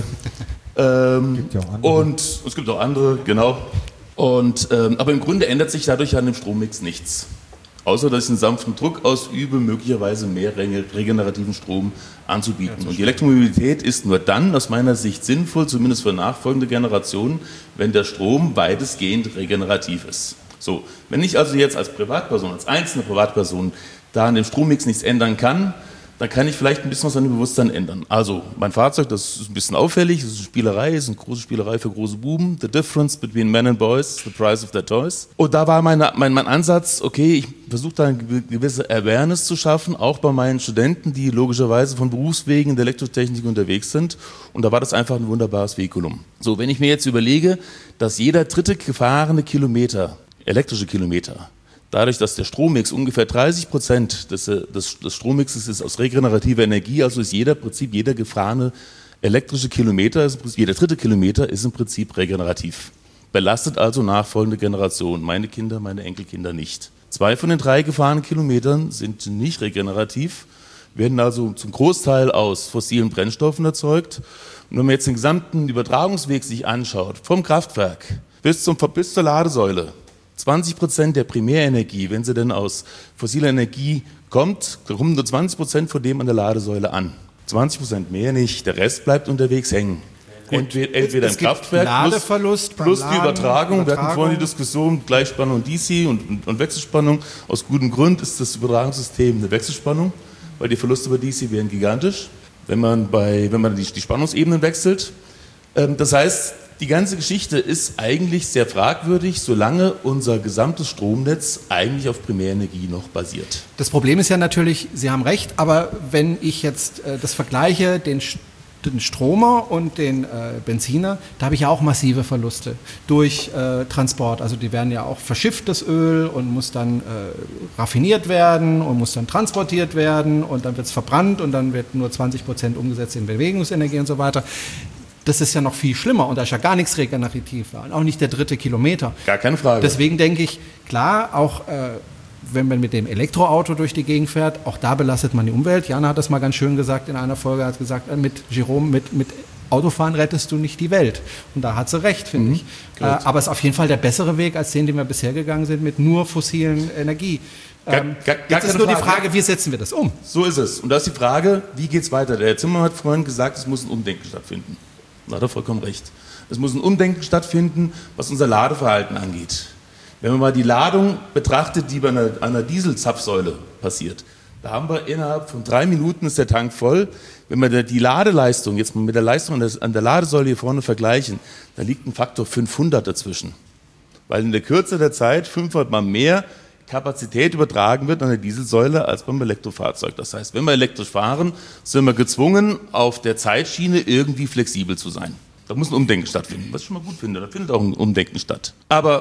ähm, gibt ja auch andere. Und es gibt auch andere, genau. Und, ähm, aber im Grunde ändert sich dadurch an dem Strommix nichts. Außer, dass ich einen sanften Druck ausübe, möglicherweise mehr regenerativen Strom anzubieten. Ja, und die Elektromobilität ist nur dann aus meiner Sicht sinnvoll, zumindest für nachfolgende Generationen, wenn der Strom weitestgehend regenerativ ist. So, wenn ich also jetzt als Privatperson, als einzelne Privatperson da an dem Strommix nichts ändern kann, dann kann ich vielleicht ein bisschen was an dem Bewusstsein ändern. Also mein Fahrzeug, das ist ein bisschen auffällig, das ist eine Spielerei, das ist eine große Spielerei für große Buben. The difference between men and boys, the price of their toys. Und da war meine, mein, mein Ansatz, okay, ich versuche da eine gewisse Awareness zu schaffen, auch bei meinen Studenten, die logischerweise von Berufswegen in der Elektrotechnik unterwegs sind. Und da war das einfach ein wunderbares Vehikulum. So, wenn ich mir jetzt überlege, dass jeder dritte gefahrene Kilometer, elektrische Kilometer, dadurch, dass der Strommix ungefähr dreißig Prozent des, des, des Strommixes ist aus regenerativer Energie, also ist jeder Prinzip, jeder gefahrene elektrische Kilometer, ist, jeder dritte Kilometer ist im Prinzip regenerativ. Belastet also nachfolgende Generationen, meine Kinder, meine Enkelkinder nicht. Zwei von den drei gefahrenen Kilometern sind nicht regenerativ, werden also zum Großteil aus fossilen Brennstoffen erzeugt. Und wenn man jetzt den gesamten Übertragungsweg sich anschaut, vom Kraftwerk bis, zum, bis zur Ladesäule, zwanzig Prozent der Primärenergie, wenn sie denn aus fossiler Energie kommt, kommen nur zwanzig Prozent von dem an der Ladesäule an. zwanzig Prozent mehr nicht, der Rest bleibt unterwegs hängen. Entweder, entweder im Kraftwerk plus, plus die Übertragung. Übertragung. Wir hatten vorhin die Diskussion Gleichspannung D C und, und, und Wechselspannung. Aus gutem Grund ist das Übertragungssystem eine Wechselspannung, weil die Verluste bei D C wären gigantisch, wenn man, bei, wenn man die, die Spannungsebenen wechselt. Ähm, das heißt, die ganze Geschichte ist eigentlich sehr fragwürdig, solange unser gesamtes Stromnetz eigentlich auf Primärenergie noch basiert. Das Problem ist ja natürlich, Sie haben recht, aber wenn ich jetzt äh, das vergleiche, den, den Stromer und den äh, Benziner, da habe ich ja auch massive Verluste durch äh, Transport. Also die werden ja auch verschifft, das Öl, und muss dann äh, raffiniert werden und muss dann transportiert werden und dann wird es verbrannt und dann wird nur zwanzig Prozent umgesetzt in Bewegungsenergie und so weiter. Das ist ja noch viel schlimmer und da ist ja gar nichts regenerativ da. Und auch nicht der dritte Kilometer. Gar keine Frage. Deswegen denke ich, klar, auch äh, wenn man mit dem Elektroauto durch die Gegend fährt, auch da belastet man die Umwelt. Jana hat das mal ganz schön gesagt in einer Folge, hat gesagt, äh, mit Jerome, mit, mit Autofahren rettest du nicht die Welt. Und da hat sie recht, finde mhm, ich. Äh, aber es ist auf jeden Fall der bessere Weg, als den, den wir bisher gegangen sind, mit nur fossilen Energie. Gar, Ähm, gar, gar jetzt ist nur die Frage, wie setzen wir das um? So ist es. Und da ist die Frage, wie geht es weiter? Der Herr Zimmermann hat vorhin gesagt, es muss ein Umdenken stattfinden. Da hat er vollkommen recht. Es muss ein Umdenken stattfinden, was unser Ladeverhalten angeht. Wenn man mal die Ladung betrachtet, die bei einer, einer Dieselzapfsäule passiert, da haben wir innerhalb von drei Minuten ist der Tank voll. Wenn wir die Ladeleistung jetzt mal mit der Leistung an der, an der Ladesäule hier vorne vergleichen, da liegt ein Faktor fünfhundert dazwischen. Weil in der Kürze der Zeit fünfhundert Mal mehr Kapazität übertragen wird an der Dieselsäule als beim Elektrofahrzeug. Das heißt, wenn wir elektrisch fahren, sind wir gezwungen, auf der Zeitschiene irgendwie flexibel zu sein. Da muss ein Umdenken stattfinden, was ich schon mal gut finde. Da findet auch ein Umdenken statt. Aber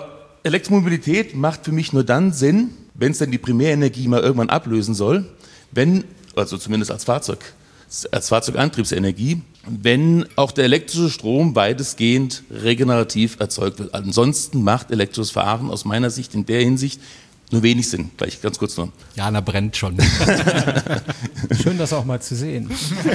Elektromobilität macht für mich nur dann Sinn, wenn es dann die Primärenergie mal irgendwann ablösen soll, wenn, also zumindest als Fahrzeug, als Fahrzeugantriebsenergie, wenn auch der elektrische Strom weitestgehend regenerativ erzeugt wird. Ansonsten macht elektrisches Fahren aus meiner Sicht in der Hinsicht nur wenig Sinn. Gleich ganz kurz noch. Jana brennt schon. Schön, das auch mal zu sehen.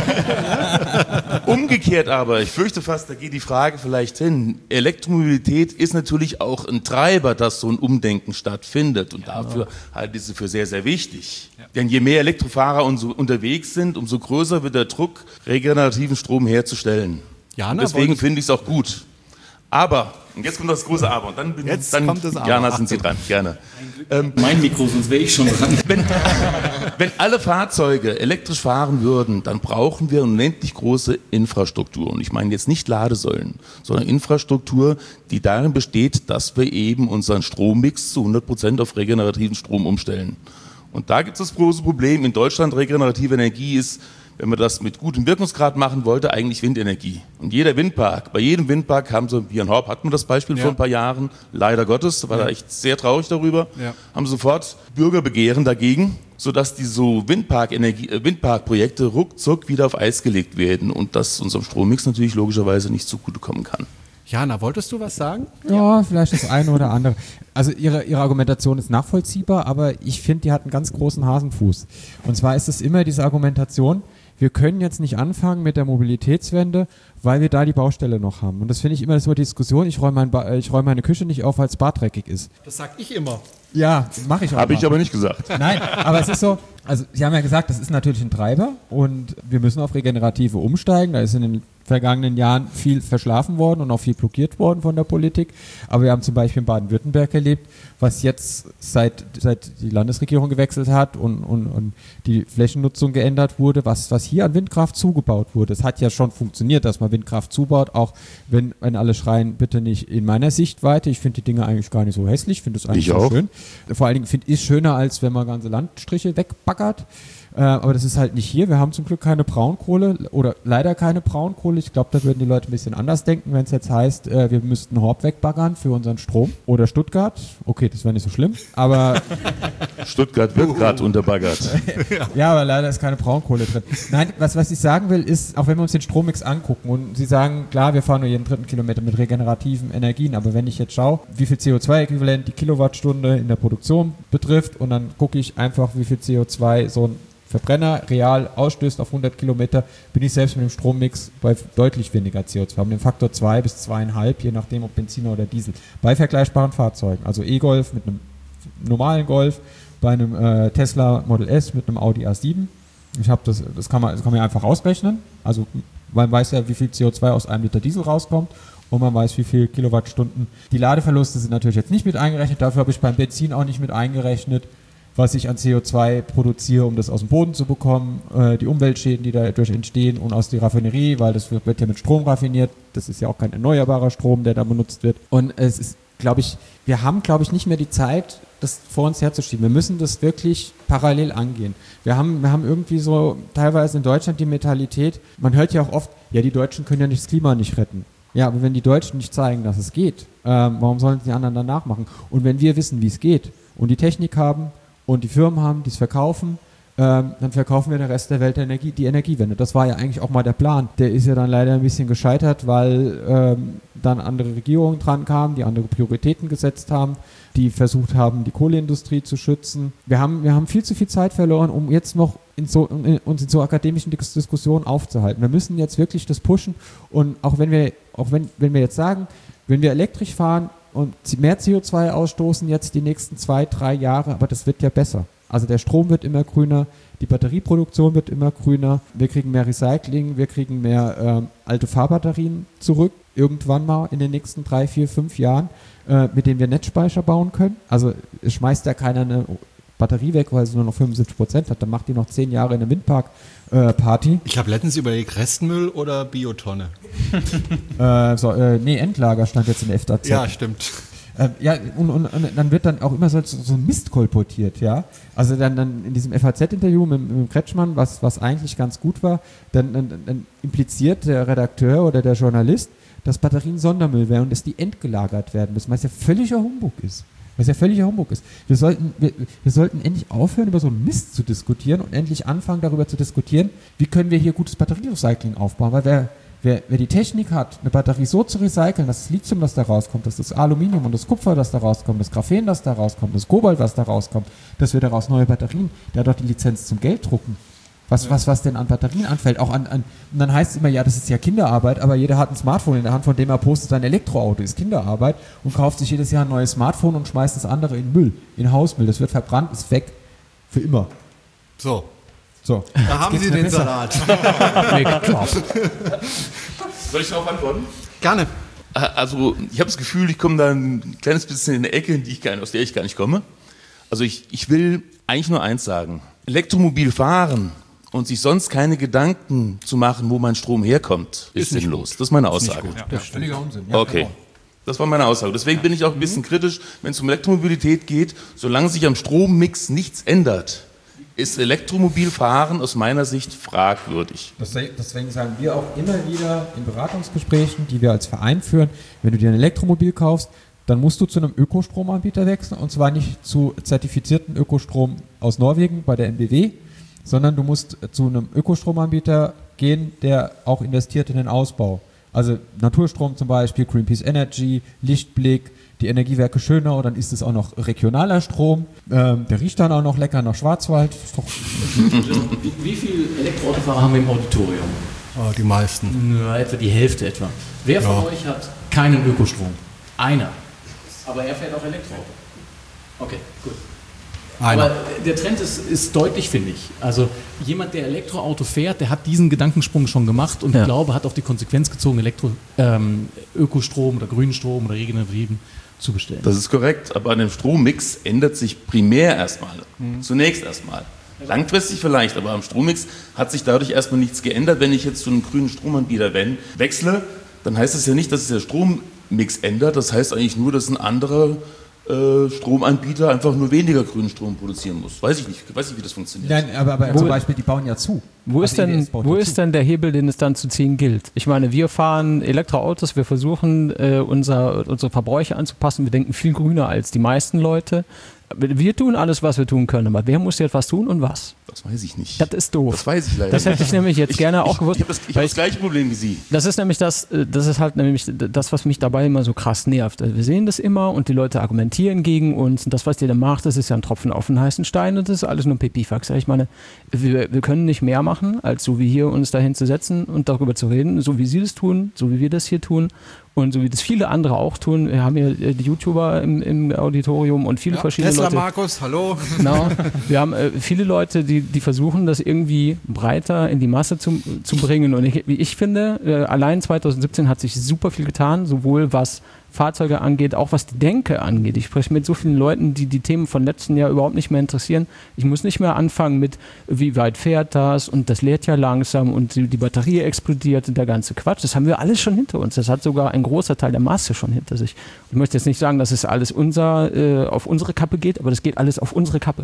Umgekehrt aber, ich fürchte fast, da geht die Frage vielleicht hin. Elektromobilität ist natürlich auch ein Treiber, dass so ein Umdenken stattfindet. Und dafür halte ich sie für sehr, sehr wichtig. Ja. Denn je mehr Elektrofahrer un- unterwegs sind, umso größer wird der Druck, regenerativen Strom herzustellen. Jana, deswegen finde ich es auch gut. Aber, und jetzt kommt das große Aber, und dann bin jetzt dann, kommt das Aber. Jana, sind Sie dran, gerne. Ähm, mein Mikro, sonst wäre ich schon dran. Wenn, wenn alle Fahrzeuge elektrisch fahren würden, dann brauchen wir unendlich große Infrastruktur. Und ich meine jetzt nicht Ladesäulen, sondern Infrastruktur, die darin besteht, dass wir eben unseren Strommix zu hundert Prozent auf regenerativen Strom umstellen. Und da gibt es das große Problem. In Deutschland regenerative Energie ist, wenn man das mit gutem Wirkungsgrad machen wollte, eigentlich Windenergie. Und jeder Windpark, bei jedem Windpark haben sie, wie in Horb hatten wir das Beispiel ja. vor ein paar Jahren, leider Gottes, war ja. da echt sehr traurig darüber, ja. haben sofort Bürgerbegehren dagegen, sodass diese so Windpark-Energie, äh, Windparkprojekte ruckzuck wieder auf Eis gelegt werden und das unserem Strommix natürlich logischerweise nicht zugutekommen kann. Jana, wolltest du was sagen? Ja, vielleicht das eine oder andere. Also ihre, ihre Argumentation ist nachvollziehbar, aber ich finde, die hat einen ganz großen Hasenfuß. Und zwar ist es immer diese Argumentation, wir können jetzt nicht anfangen mit der Mobilitätswende, weil wir da die Baustelle noch haben. Und das finde ich immer so eine Diskussion, ich räume mein ba- ich räume meine Küche nicht auf, weil das Bad dreckig ist. Das sag ich immer. Ja, mache ich auch. Habe ich aber nicht gesagt. Nein, aber es ist so, also Sie haben ja gesagt, das ist natürlich ein Treiber und wir müssen auf Regenerative umsteigen. Da ist in den vergangenen Jahren viel verschlafen worden und auch viel blockiert worden von der Politik. Aber wir haben zum Beispiel in Baden-Württemberg erlebt, was jetzt seit, seit die Landesregierung gewechselt hat und, und, und die Flächennutzung geändert wurde, was, was hier an Windkraft zugebaut wurde. Es hat ja schon funktioniert, dass man Windkraft zubaut, auch wenn, wenn alle schreien, bitte nicht in meiner Sichtweite. Ich finde die Dinge eigentlich gar nicht so hässlich, finde es eigentlich ich so auch. schön. Vor allen Dingen finde ich es schöner, als wenn man ganze Landstriche wegbaggert. Äh, aber das ist halt nicht hier. Wir haben zum Glück keine Braunkohle oder leider keine Braunkohle. Ich glaube, da würden die Leute ein bisschen anders denken, wenn es jetzt heißt, äh, wir müssten Horb wegbaggern für unseren Strom. Oder Stuttgart. Okay, das wäre nicht so schlimm. Aber Stuttgart wird gerade unterbaggert. ja, aber leider ist keine Braunkohle drin. Nein, was, was ich sagen will, ist, auch wenn wir uns den Strommix angucken und Sie sagen, klar, wir fahren nur jeden dritten Kilometer mit regenerativen Energien, aber wenn ich jetzt schaue, wie viel C O zwei Äquivalent die Kilowattstunde in der Produktion betrifft und dann gucke ich einfach, wie viel C O zwei so ein Verbrenner real ausstößt auf hundert Kilometer, bin ich selbst mit dem Strommix bei deutlich weniger C O zwei. Wir haben den Faktor zwei bis zwei Komma fünf, je nachdem ob Benziner oder Diesel. Bei vergleichbaren Fahrzeugen, also E-Golf mit einem normalen Golf, bei einem äh, Tesla Model S mit einem Audi A sieben. Ich habe das, das kann man, das kann man einfach ausrechnen. Also man weiß ja, wie viel C O zwei aus einem Liter Diesel rauskommt. Und man weiß, wie viel Kilowattstunden. Die Ladeverluste sind natürlich jetzt nicht mit eingerechnet. Dafür habe ich beim Benzin auch nicht mit eingerechnet, was ich an C O zwei produziere, um das aus dem Boden zu bekommen, äh, die Umweltschäden, die dadurch entstehen und aus der Raffinerie, weil das wird, wird ja mit Strom raffiniert. Das ist ja auch kein erneuerbarer Strom, der da benutzt wird. Und es ist, glaube ich, wir haben, glaube ich, nicht mehr die Zeit, das vor uns herzuschieben. Wir müssen das wirklich parallel angehen. Wir haben, wir haben irgendwie so teilweise in Deutschland die Mentalität, man hört ja auch oft, ja, die Deutschen können ja nicht das Klima nicht retten. Ja, aber wenn die Deutschen nicht zeigen, dass es geht, ähm, warum sollen die anderen dann nachmachen? Und wenn wir wissen, wie es geht und die Technik haben, und die Firmen haben, die es verkaufen, ähm, dann verkaufen wir der Rest der Welt der Energie, die Energiewende. Das war ja eigentlich auch mal der Plan. Der ist ja dann leider ein bisschen gescheitert, weil ähm, dann andere Regierungen dran kamen, die andere Prioritäten gesetzt haben, die versucht haben, die Kohleindustrie zu schützen. Wir haben, wir haben viel zu viel Zeit verloren, um jetzt noch in so, in, uns in so akademischen Dis- Diskussionen aufzuhalten. Wir müssen jetzt wirklich das pushen und auch wenn wir, auch wenn, wenn wir jetzt sagen, wenn wir elektrisch fahren, und mehr C O zwei ausstoßen jetzt die nächsten zwei, drei Jahre, aber das wird ja besser. Also der Strom wird immer grüner, die Batterieproduktion wird immer grüner, wir kriegen mehr Recycling, wir kriegen mehr ähm, alte Fahrbatterien zurück, irgendwann mal in den nächsten drei, vier, fünf Jahren, äh, mit denen wir Netzspeicher bauen können. Also es schmeißt ja keiner eine Batterie weg, weil sie nur noch fünfundsiebzig Prozent hat, dann macht die noch zehn Jahre in einem Windpark äh, Party. Ich habe letztens überlegt, Restmüll oder Biotonne? äh, so, äh, nee, Endlager stand jetzt in der F A Z. Ja, stimmt. Äh, ja, und, und, und dann wird dann auch immer so, so ein Mist kolportiert, ja. Also dann, dann in diesem F A Z-Interview mit, mit dem Kretschmann, was, was eigentlich ganz gut war, dann, dann, dann impliziert der Redakteur oder der Journalist, dass Batterien Sondermüll wären und dass die entgelagert werden müssen, was ja völliger Humbug ist. Was ja völliger Humbug ist. Wir sollten, wir, wir sollten endlich aufhören, über so einen Mist zu diskutieren und endlich anfangen, darüber zu diskutieren, wie können wir hier gutes Batterierecycling aufbauen. Weil wer, wer, wer die Technik hat, eine Batterie so zu recyceln, dass das Lithium, das da rauskommt, dass das Aluminium und das Kupfer, das da rauskommt, das Graphen, das da rauskommt, das Kobalt, was da rauskommt, dass wir daraus neue Batterien, der hat doch die Lizenz zum Geld drucken. Was, was, was denn an Batterien anfällt, auch an, an, und dann heißt es immer, ja, das ist ja Kinderarbeit, aber jeder hat ein Smartphone in der Hand, von dem er postet, sein Elektroauto ist Kinderarbeit und kauft sich jedes Jahr ein neues Smartphone und schmeißt das andere in Müll, in Hausmüll. Das wird verbrannt, ist weg. Für immer. So. So. Da haben Sie den besser. Salat. Soll ich darauf antworten? Gerne. Also, ich habe das Gefühl, ich komme da ein kleines bisschen in eine Ecke, in die ich gar, aus der ich gar nicht komme. Also, ich, ich will eigentlich nur eins sagen. Elektromobil fahren und sich sonst keine Gedanken zu machen, wo mein Strom herkommt, ist, ist sinnlos. Das ist meine Aussage. Ist ja, das ist völliger Unsinn. Ja, okay. Genau. Das war meine Aussage. Deswegen bin ich auch ein bisschen kritisch, wenn es um Elektromobilität geht. Solange sich am Strommix nichts ändert, ist Elektromobilfahren aus meiner Sicht fragwürdig. Deswegen sagen wir auch immer wieder in Beratungsgesprächen, die wir als Verein führen, wenn du dir ein Elektromobil kaufst, dann musst du zu einem Ökostromanbieter wechseln, und zwar nicht zu zertifizierten Ökostrom aus Norwegen bei der N B W, sondern du musst zu einem Ökostromanbieter gehen, der auch investiert in den Ausbau. Also Naturstrom zum Beispiel, Greenpeace Energy, Lichtblick, die Energiewerke Schönau, dann ist es auch noch regionaler Strom. Ähm, der riecht dann auch noch lecker nach Schwarzwald. wie, wie viele Elektroautofahrer haben wir im Auditorium? Oh, die meisten. Ja, etwa die Hälfte etwa. Wer von ja. euch hat keinen Ökostrom? Einer. Aber er fährt auch Elektroauto. Okay, gut. Einer. Aber der Trend ist, ist deutlich, finde ich. Also jemand, der Elektroauto fährt, der hat diesen Gedankensprung schon gemacht und ja. ich glaube, hat auch die Konsequenz gezogen, Elektro, ähm, Ökostrom oder grünen Strom oder regenerativen zu bestellen. Das ist korrekt, aber an dem Strommix ändert sich primär erstmal. Mhm. Zunächst erstmal. Langfristig vielleicht, aber am Strommix hat sich dadurch erstmal nichts geändert. Wenn ich jetzt zu einem grünen Stromanbieter wechsle, dann heißt das ja nicht, dass sich der Strommix ändert. Das heißt eigentlich nur, dass ein anderer äh, Stromanbieter einfach nur weniger grünen Strom produzieren muss. Weiß ich nicht, weiß nicht, wie das funktioniert. Nein, aber, aber zum Beispiel, die bauen ja zu. Wo, ist, also denn, wo ist denn der Hebel, den es dann zu ziehen gilt? Ich meine, wir fahren Elektroautos, wir versuchen, äh, unser, unsere Verbräuche anzupassen. Wir denken viel grüner als die meisten Leute. Wir tun alles, was wir tun können, aber wer muss jetzt was tun und was? Das weiß ich nicht. Das ist doof. Das weiß ich leider. Das hätte ich nämlich jetzt ich, gerne auch ich, gewusst. Ich habe das, hab das gleiche Problem wie Sie. Das ist nämlich das, das ist halt nämlich das, was mich dabei immer so krass nervt. Wir sehen das immer und die Leute argumentieren gegen uns und das, was ihr da macht, das ist ja ein Tropfen auf den heißen Stein und das ist alles nur ein Pipifax. Ich meine, wir, wir können nicht mehr machen, als so wie hier uns dahin zu setzen und darüber zu reden, so wie Sie das tun, so wie wir das hier tun. Und so wie das viele andere auch tun, wir haben hier die YouTuber im, im Auditorium und viele ja, verschiedene Tesla Leute. Markus, hallo. Genau. Wir haben äh, viele Leute, die, die versuchen, das irgendwie breiter in die Masse zu, zu bringen. Und ich, ich finde, äh, allein zwanzig siebzehn hat sich super viel getan, sowohl was Fahrzeuge angeht, auch was die Denke angeht. Ich spreche mit so vielen Leuten, die die Themen von letzten Jahr überhaupt nicht mehr interessieren. Ich muss nicht mehr anfangen mit, wie weit fährt das und das lädt ja langsam und die, die Batterie explodiert und der ganze Quatsch. Das haben wir alles schon hinter uns. Das hat sogar ein großer Teil der Masse schon hinter sich. Ich möchte jetzt nicht sagen, dass es alles unser, äh, auf unsere Kappe geht, aber das geht alles auf unsere Kappe.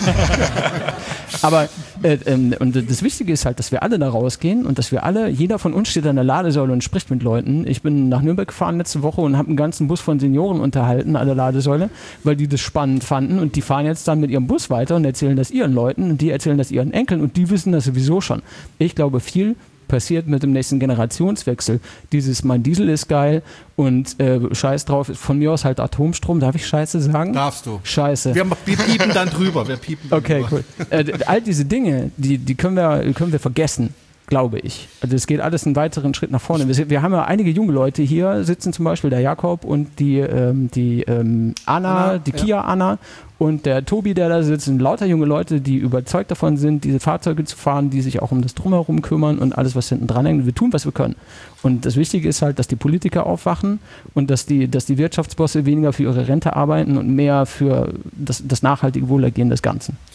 Aber äh, ähm, und das Wichtige ist halt, dass wir alle da rausgehen und dass wir alle, jeder von uns steht an der Ladesäule und spricht mit Leuten. Ich bin nach Nürnberg gefahren letzte Woche und habe einen ganzen Bus von Senioren unterhalten an der Ladesäule, weil die das spannend fanden und die fahren jetzt dann mit ihrem Bus weiter und erzählen das ihren Leuten und die erzählen das ihren Enkeln und die wissen das sowieso schon. Ich glaube, viel passiert mit dem nächsten Generationswechsel. Dieses, mein Diesel ist geil und äh, scheiß drauf, von mir aus halt Atomstrom. Darf ich Scheiße sagen? Darfst du. Scheiße. Wir, wir piepen dann drüber. Wir piepen dann okay, drüber. cool. Äh, all diese Dinge, die, die können wir, können wir vergessen, glaube ich. Also es geht alles einen weiteren Schritt nach vorne. Wir, wir haben ja einige junge Leute hier sitzen, zum Beispiel der Jakob und die, ähm, die ähm, Anna, die Kia ja. Anna und der Tobi, der da sitzt, sind lauter junge Leute, die überzeugt davon sind, diese Fahrzeuge zu fahren, die sich auch um das Drumherum kümmern und alles, was hinten dran hängt. Wir tun, was wir können. Und das Wichtige ist halt, dass die Politiker aufwachen und dass die, dass die Wirtschaftsbosse weniger für ihre Rente arbeiten und mehr für das, das nachhaltige Wohlergehen des Ganzen.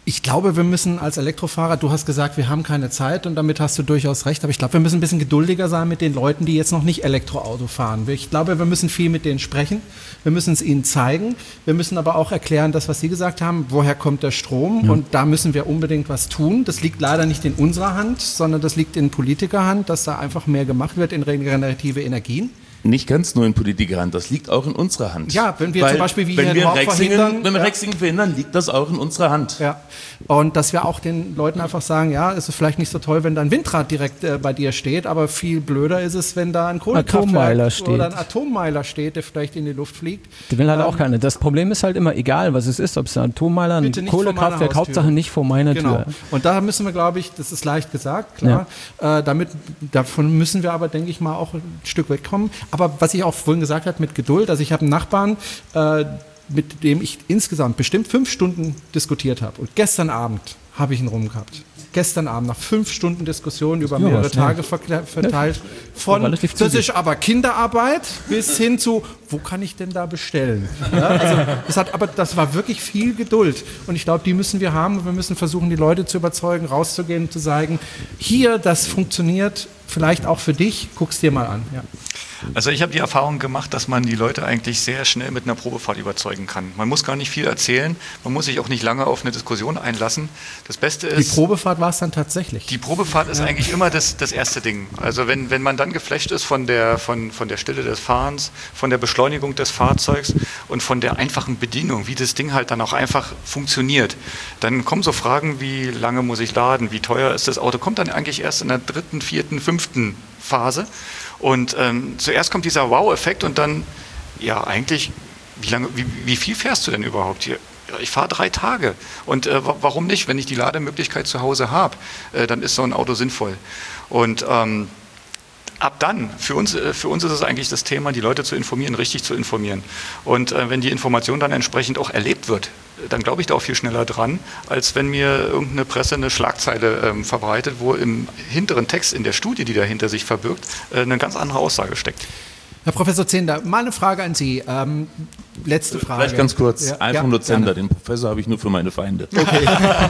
Ich glaube, wir müssen als Elektrofahrer, du hast gesagt, wir haben keine Zeit und damit hast du durchaus recht, aber ich glaube, wir müssen ein bisschen geduldiger sein mit den Leuten, die jetzt noch nicht Elektroauto fahren. Ich glaube, wir müssen viel mit denen sprechen, wir müssen es ihnen zeigen, wir müssen aber auch erklären, das, was Sie gesagt haben, woher kommt der Strom ja. und da müssen wir unbedingt was tun. Das liegt leider nicht in unserer Hand, sondern das liegt in Politikerhand, dass da einfach mehr gemacht wird in regenerative Energien. Nicht ganz nur in Politikerhand, das liegt auch in unserer Hand. Ja, wenn wir Weil, zum Beispiel wie wenn hier wir in Horb Rexingen, verhindern, wenn wir ja. Rexingen verhindern, liegt das auch in unserer Hand. Ja, und dass wir auch den Leuten einfach sagen, ja, es ist vielleicht nicht so toll, wenn da ein Windrad direkt äh, bei dir steht, aber viel blöder ist es, wenn da ein Kohlekraftwerk steht. oder ein Atommeiler steht, der vielleicht in die Luft fliegt. Die will halt ähm, auch keine. Das Problem ist halt immer, egal was es ist, ob es ein Atommeiler, ein Kohlekraftwerk, Hauptsache nicht vor meiner genau. Tür. Und da müssen wir, glaube ich, das ist leicht gesagt, klar, ja. äh, damit, davon müssen wir aber, denke ich mal, auch ein Stück wegkommen. Aber was ich auch vorhin gesagt habe, mit Geduld, also ich habe einen Nachbarn, äh, mit dem ich insgesamt bestimmt fünf Stunden diskutiert habe. Und gestern Abend habe ich ihn rumgehabt. Gestern Abend nach fünf Stunden Diskussion über Ja, mehrere schnell. Tage verkle- verteilt. Von, relativ das zügig. ist aber Kinderarbeit bis hin zu, wo kann ich denn da bestellen? Ja, also das hat, aber das war wirklich viel Geduld. Und ich glaube, die müssen wir haben. Wir müssen versuchen, die Leute zu überzeugen, rauszugehen und zu sagen, hier, das funktioniert vielleicht auch für dich, guck's dir mal an. Ja. Also ich habe die Erfahrung gemacht, dass man die Leute eigentlich sehr schnell mit einer Probefahrt überzeugen kann. Man muss gar nicht viel erzählen, man muss sich auch nicht lange auf eine Diskussion einlassen. Das Beste ist... Die Probefahrt war es dann tatsächlich. Die Probefahrt ist ja. eigentlich immer das, das erste Ding. Also wenn, wenn man dann geflasht ist von der, von, von der Stille des Fahrens, von der Beschleunigung des Fahrzeugs und von der einfachen Bedienung, wie das Ding halt dann auch einfach funktioniert, dann kommen so Fragen wie, lange muss ich laden, wie teuer ist das Auto, kommt dann eigentlich erst in der dritten, vierten, fünften Phase. Und ähm, zuerst kommt dieser Wow-Effekt und dann, ja eigentlich, wie lange, wie, wie viel fährst du denn überhaupt hier? Ja, ich fahre drei Tage. Und äh, warum nicht? Wenn ich die Lademöglichkeit zu Hause habe, äh, dann ist so ein Auto sinnvoll. Und ähm, ab dann, für uns, äh, für uns ist es eigentlich das Thema, die Leute zu informieren, richtig zu informieren. Und äh, wenn die Information dann entsprechend auch erlebt wird, dann glaube ich da auch viel schneller dran, als wenn mir irgendeine Presse eine Schlagzeile ähm, verbreitet, wo im hinteren Text in der Studie, die dahinter sich verbirgt, äh, eine ganz andere Aussage steckt. Herr Professor Zehnder, mal eine Frage an Sie. Ähm, letzte Frage. Vielleicht ganz kurz, Ja, einfach ja, nur Zender, gerne. den Professor habe ich nur für meine Feinde. Okay.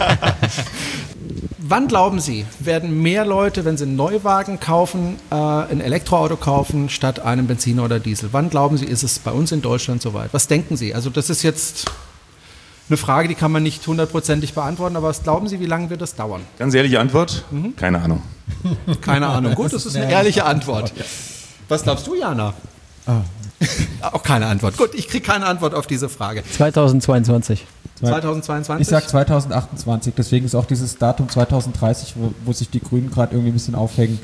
Wann glauben Sie, werden mehr Leute, wenn sie einen Neuwagen kaufen, äh, ein Elektroauto kaufen, statt einem Benziner oder Diesel? Wann glauben Sie, ist es bei uns in Deutschland soweit? Was denken Sie? Also das ist jetzt eine Frage, die kann man nicht hundertprozentig beantworten, aber was glauben Sie, wie lange wird das dauern? Ganz ehrliche Antwort, mhm. keine Ahnung. Keine Ahnung. Gut, das ist eine ehrliche Antwort. Was glaubst du, Jana? Ah. Auch keine Antwort. Gut, ich kriege keine Antwort auf diese Frage. zweitausendzweiundzwanzig. zweitausendzweiundzwanzig? Ich sag zweitausendachtundzwanzig, deswegen ist auch dieses Datum zweitausenddreißig, wo, wo sich die Grünen gerade irgendwie ein bisschen aufhängen.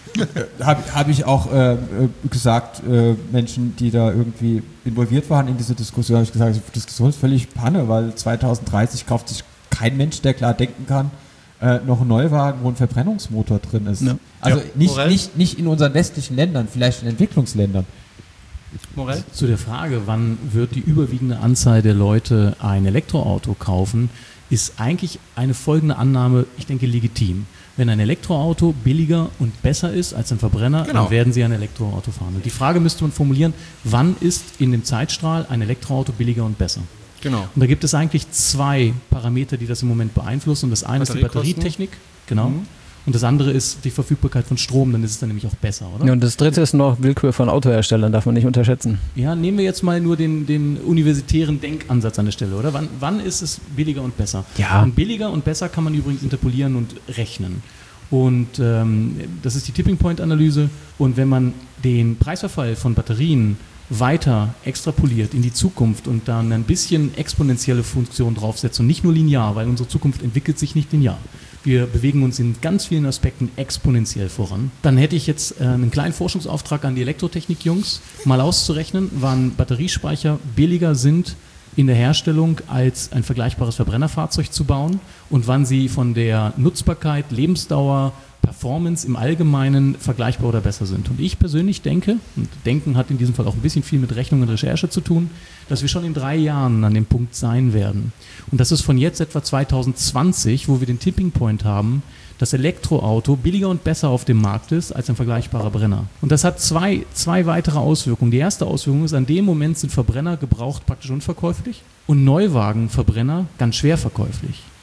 Habe hab ich auch äh, gesagt, äh, Menschen, die da irgendwie involviert waren in diese Diskussion, habe ich gesagt, die Diskussion ist völlig Panne, weil zweitausenddreißig kauft sich kein Mensch, der klar denken kann, äh, noch ein Neuwagen, wo ein Verbrennungsmotor drin ist. Ja. Also Ja. nicht, Morell? nicht, nicht in unseren westlichen Ländern, vielleicht in Entwicklungsländern. Morell? Zu der Frage, wann wird die überwiegende Anzahl der Leute ein Elektroauto kaufen, ist eigentlich eine folgende Annahme, ich denke, legitim. Wenn ein Elektroauto billiger und besser ist als ein Verbrenner, Genau. dann werden sie ein Elektroauto fahren. Und die Frage müsste man formulieren, wann ist in dem Zeitstrahl ein Elektroauto billiger und besser? Genau. Und da gibt es eigentlich zwei Parameter, die das im Moment beeinflussen. Und das eine ist die Batteriekosten. Batterietechnik, genau. Mhm. Und das andere ist die Verfügbarkeit von Strom, dann ist es dann nämlich auch besser, oder? Ja, und das dritte ist noch Willkür von Autoherstellern, darf man nicht unterschätzen. Ja, nehmen wir jetzt mal nur den, den universitären Denkansatz an der Stelle, oder? Wann, wann ist es billiger und besser? Ja. Und billiger und besser kann man übrigens interpolieren und rechnen. Und ähm, das ist die Tipping-Point-Analyse. Und wenn man den Preisverfall von Batterien weiter extrapoliert in die Zukunft und dann ein bisschen exponentielle Funktion draufsetzt und nicht nur linear, weil unsere Zukunft entwickelt sich nicht linear. Wir bewegen uns in ganz vielen Aspekten exponentiell voran. Dann hätte ich jetzt äh, einen kleinen Forschungsauftrag an die Elektrotechnik-Jungs, mal auszurechnen, wann Batteriespeicher billiger sind in der Herstellung als ein vergleichbares Verbrennerfahrzeug zu bauen und wann sie von der Nutzbarkeit, Lebensdauer, Performance im Allgemeinen vergleichbar oder besser sind. Und ich persönlich denke, und Denken hat in diesem Fall auch ein bisschen viel mit Rechnung und Recherche zu tun, dass wir schon in drei Jahren an dem Punkt sein werden. Und das ist von jetzt etwa zweitausendzwanzig, wo wir den Tipping Point haben, das Elektroauto billiger und besser auf dem Markt ist als ein vergleichbarer Brenner. Und das hat zwei, zwei weitere Auswirkungen. Die erste Auswirkung ist, an dem Moment sind Verbrenner gebraucht praktisch unverkäuflich und Neuwagen, Verbrenner ganz schwer verkäuflich.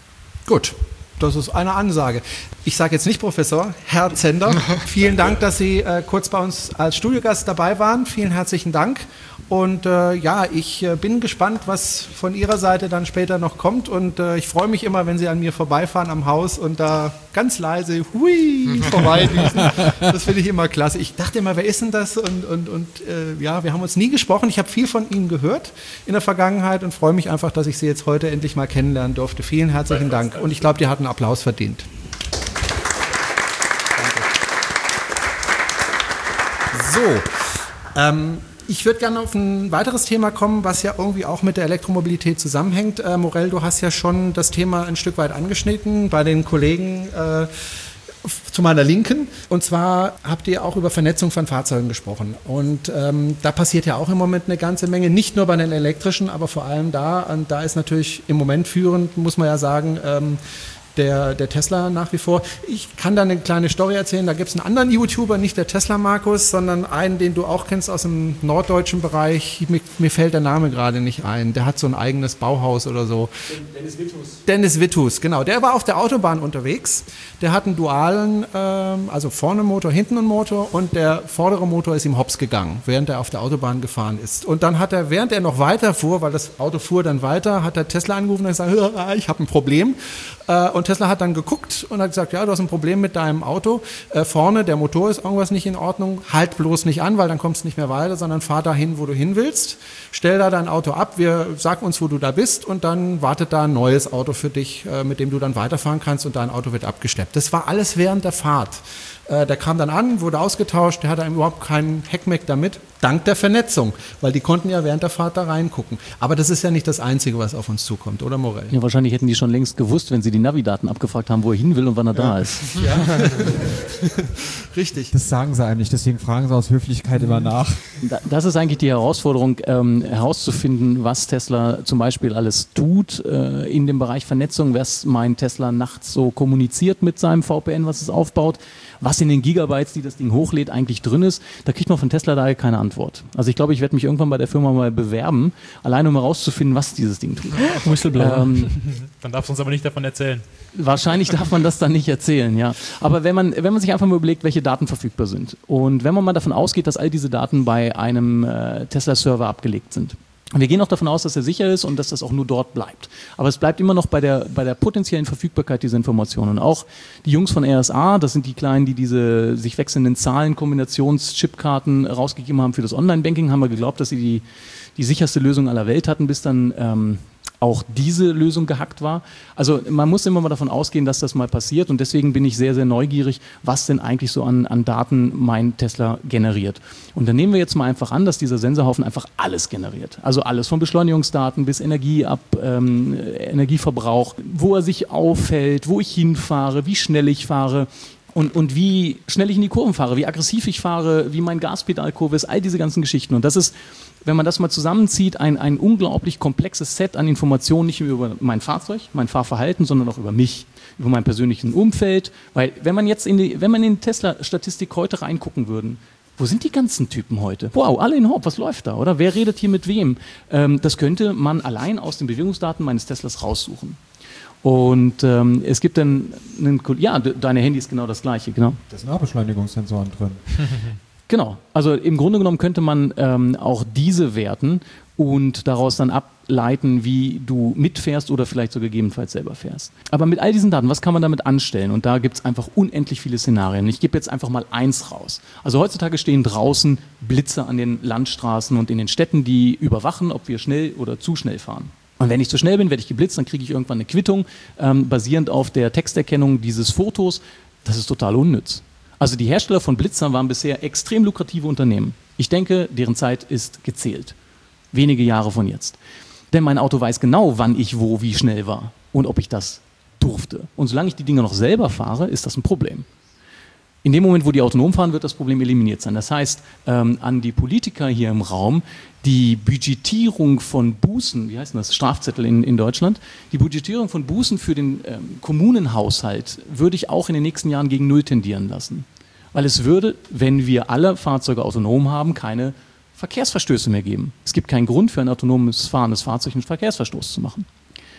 Gut. Das ist eine Ansage. Ich sage jetzt nicht Professor, Herr Zender. Vielen Dank, dass Sie äh, kurz bei uns als Studiogast dabei waren. Vielen herzlichen Dank. Und äh, ja, ich äh, bin gespannt, was von Ihrer Seite dann später noch kommt. Und äh, ich freue mich immer, wenn Sie an mir vorbeifahren am Haus und da ganz leise hui vorbeidüsen. Das finde ich immer klasse. Ich dachte immer, wer ist denn das? Und, und, und äh, ja, wir haben uns nie gesprochen. Ich habe viel von Ihnen gehört in der Vergangenheit und freue mich einfach, dass ich Sie jetzt heute endlich mal kennenlernen durfte. Vielen herzlichen Dank. Und ich glaube, die hatten Applaus verdient. So, ähm, ich würde gerne auf ein weiteres Thema kommen, was ja irgendwie auch mit der Elektromobilität zusammenhängt. Äh, Morell, du hast ja schon das Thema ein Stück weit angeschnitten bei den Kollegen äh, zu meiner Linken. Und zwar habt ihr auch über Vernetzung von Fahrzeugen gesprochen. Und ähm, da passiert ja auch im Moment eine ganze Menge, nicht nur bei den elektrischen, aber vor allem da. Und da ist natürlich im Moment führend, muss man ja sagen, ähm, Der, der Tesla nach wie vor. Ich kann da eine kleine Story erzählen. Da gibt es einen anderen YouTuber, nicht der Tesla-Markus, sondern einen, den du auch kennst aus dem norddeutschen Bereich. Mir, mir fällt der Name gerade nicht ein. Der hat so ein eigenes Bauhaus oder so. Dennis Wittus. Dennis Wittus, genau. Der war auf der Autobahn unterwegs. Der hat einen dualen, ähm, also vorne einen Motor, hinten einen Motor und der vordere Motor ist ihm hops gegangen, während er auf der Autobahn gefahren ist. Und dann hat er, während er noch weiter fuhr, weil das Auto fuhr dann weiter, hat er Tesla angerufen und gesagt, ich habe ein Problem. Äh, und Tesla hat dann geguckt und hat gesagt, ja, du hast ein Problem mit deinem Auto. Äh, vorne, der Motor ist irgendwas nicht in Ordnung. Halt bloß nicht an, weil dann kommst du nicht mehr weiter, sondern fahr dahin, wo du hin willst. Stell da dein Auto ab, wir sag uns, wo du da bist und dann wartet da ein neues Auto für dich, äh, mit dem du dann weiterfahren kannst und dein Auto wird abgeschleppt. Das war alles während der Fahrt. Äh, der kam dann an, wurde ausgetauscht, der hatte überhaupt keinen Heckmeck damit, dank der Vernetzung, weil die konnten ja während der Fahrt da reingucken. Aber das ist ja nicht das Einzige, was auf uns zukommt, oder Morell? Ja, wahrscheinlich hätten die schon längst gewusst, wenn sie die Navidaten abgefragt haben, wo er hin will und wann er ja. da ist. Ja. Richtig. Das sagen sie einem nicht, deswegen fragen sie aus Höflichkeit immer nach. Das ist eigentlich die Herausforderung, ähm, herauszufinden, was Tesla zum Beispiel alles tut äh, in dem Bereich Vernetzung, was mein Tesla nachts so kommuniziert mit seinem V P N, was es aufbaut, was in den Gigabytes, die das Ding hochlädt, eigentlich drin ist. Da kriegt man von Tesla daher keine Antwort. Also ich glaube, ich werde mich irgendwann bei der Firma mal bewerben, allein um herauszufinden, was dieses Ding tut. Whistleblower. Ähm, dann darfst du uns aber nicht davon erzählen. Wahrscheinlich darf man das dann nicht erzählen, ja. Aber wenn man, wenn man sich einfach mal überlegt, welche Daten verfügbar sind und wenn man mal davon ausgeht, dass all diese Daten bei einem äh, Tesla-Server abgelegt sind. Wir gehen auch davon aus, dass er sicher ist und dass das auch nur dort bleibt. Aber es bleibt immer noch bei der, bei der potenziellen Verfügbarkeit dieser Informationen. Und auch die Jungs von R S A, das sind die Kleinen, die diese sich wechselnden Zahlen-Kombinations-Chipkarten rausgegeben haben für das Online-Banking, haben wir geglaubt, dass sie die, die sicherste Lösung aller Welt hatten, bis dann ähm, auch diese Lösung gehackt war. Also man muss immer mal davon ausgehen, dass das mal passiert und deswegen bin ich sehr, sehr neugierig, was denn eigentlich so an, an Daten mein Tesla generiert. Und dann nehmen wir jetzt mal einfach an, dass dieser Sensorhaufen einfach alles generiert. Also alles von Beschleunigungsdaten bis Energieab, ähm, Energieverbrauch, wo er sich aufhält, wo ich hinfahre, wie schnell ich fahre. Und, und wie schnell ich in die Kurven fahre, wie aggressiv ich fahre, wie mein Gaspedalkurve ist, all diese ganzen Geschichten. Und das ist, wenn man das mal zusammenzieht, ein, ein unglaublich komplexes Set an Informationen, nicht nur über mein Fahrzeug, mein Fahrverhalten, sondern auch über mich, über mein persönliches Umfeld. Weil wenn man jetzt in die, wenn man in die Tesla-Statistik heute reingucken würde, wo sind die ganzen Typen heute? Wow, alle in Hop, was läuft da, oder? Wer redet hier mit wem? Ähm, das könnte man allein aus den Bewegungsdaten meines Teslas raussuchen. Und ähm, es gibt dann, einen, ja, deine Handy ist genau das gleiche, genau. Da sind auch Beschleunigungssensoren drin. Genau, also im Grunde genommen könnte man ähm, auch diese werten und daraus dann ableiten, wie du mitfährst oder vielleicht sogar gegebenenfalls selber fährst. Aber mit all diesen Daten, was kann man damit anstellen? Und da gibt es einfach unendlich viele Szenarien. Ich gebe jetzt einfach mal eins raus. Also heutzutage stehen draußen Blitze an den Landstraßen und in den Städten, die überwachen, ob wir schnell oder zu schnell fahren. Und wenn ich zu schnell bin, werde ich geblitzt, dann kriege ich irgendwann eine Quittung, ähm, basierend auf der Texterkennung dieses Fotos. Das ist total unnütz. Also die Hersteller von Blitzern waren bisher extrem lukrative Unternehmen. Ich denke, deren Zeit ist gezählt. Wenige Jahre von jetzt. Denn mein Auto weiß genau, wann ich wo, wie schnell war und ob ich das durfte. Und solange ich die Dinger noch selber fahre, ist das ein Problem. In dem Moment, wo die autonom fahren, wird das Problem eliminiert sein. Das heißt, ähm, an die Politiker hier im Raum, die Budgetierung von Bußen, wie heißt das, Strafzettel in, in Deutschland, die Budgetierung von Bußen für den ähm, Kommunenhaushalt würde ich auch in den nächsten Jahren gegen Null tendieren lassen. Weil es würde, wenn wir alle Fahrzeuge autonom haben, keine Verkehrsverstöße mehr geben. Es gibt keinen Grund für ein autonomes fahrendes Fahrzeug einen Verkehrsverstoß zu machen.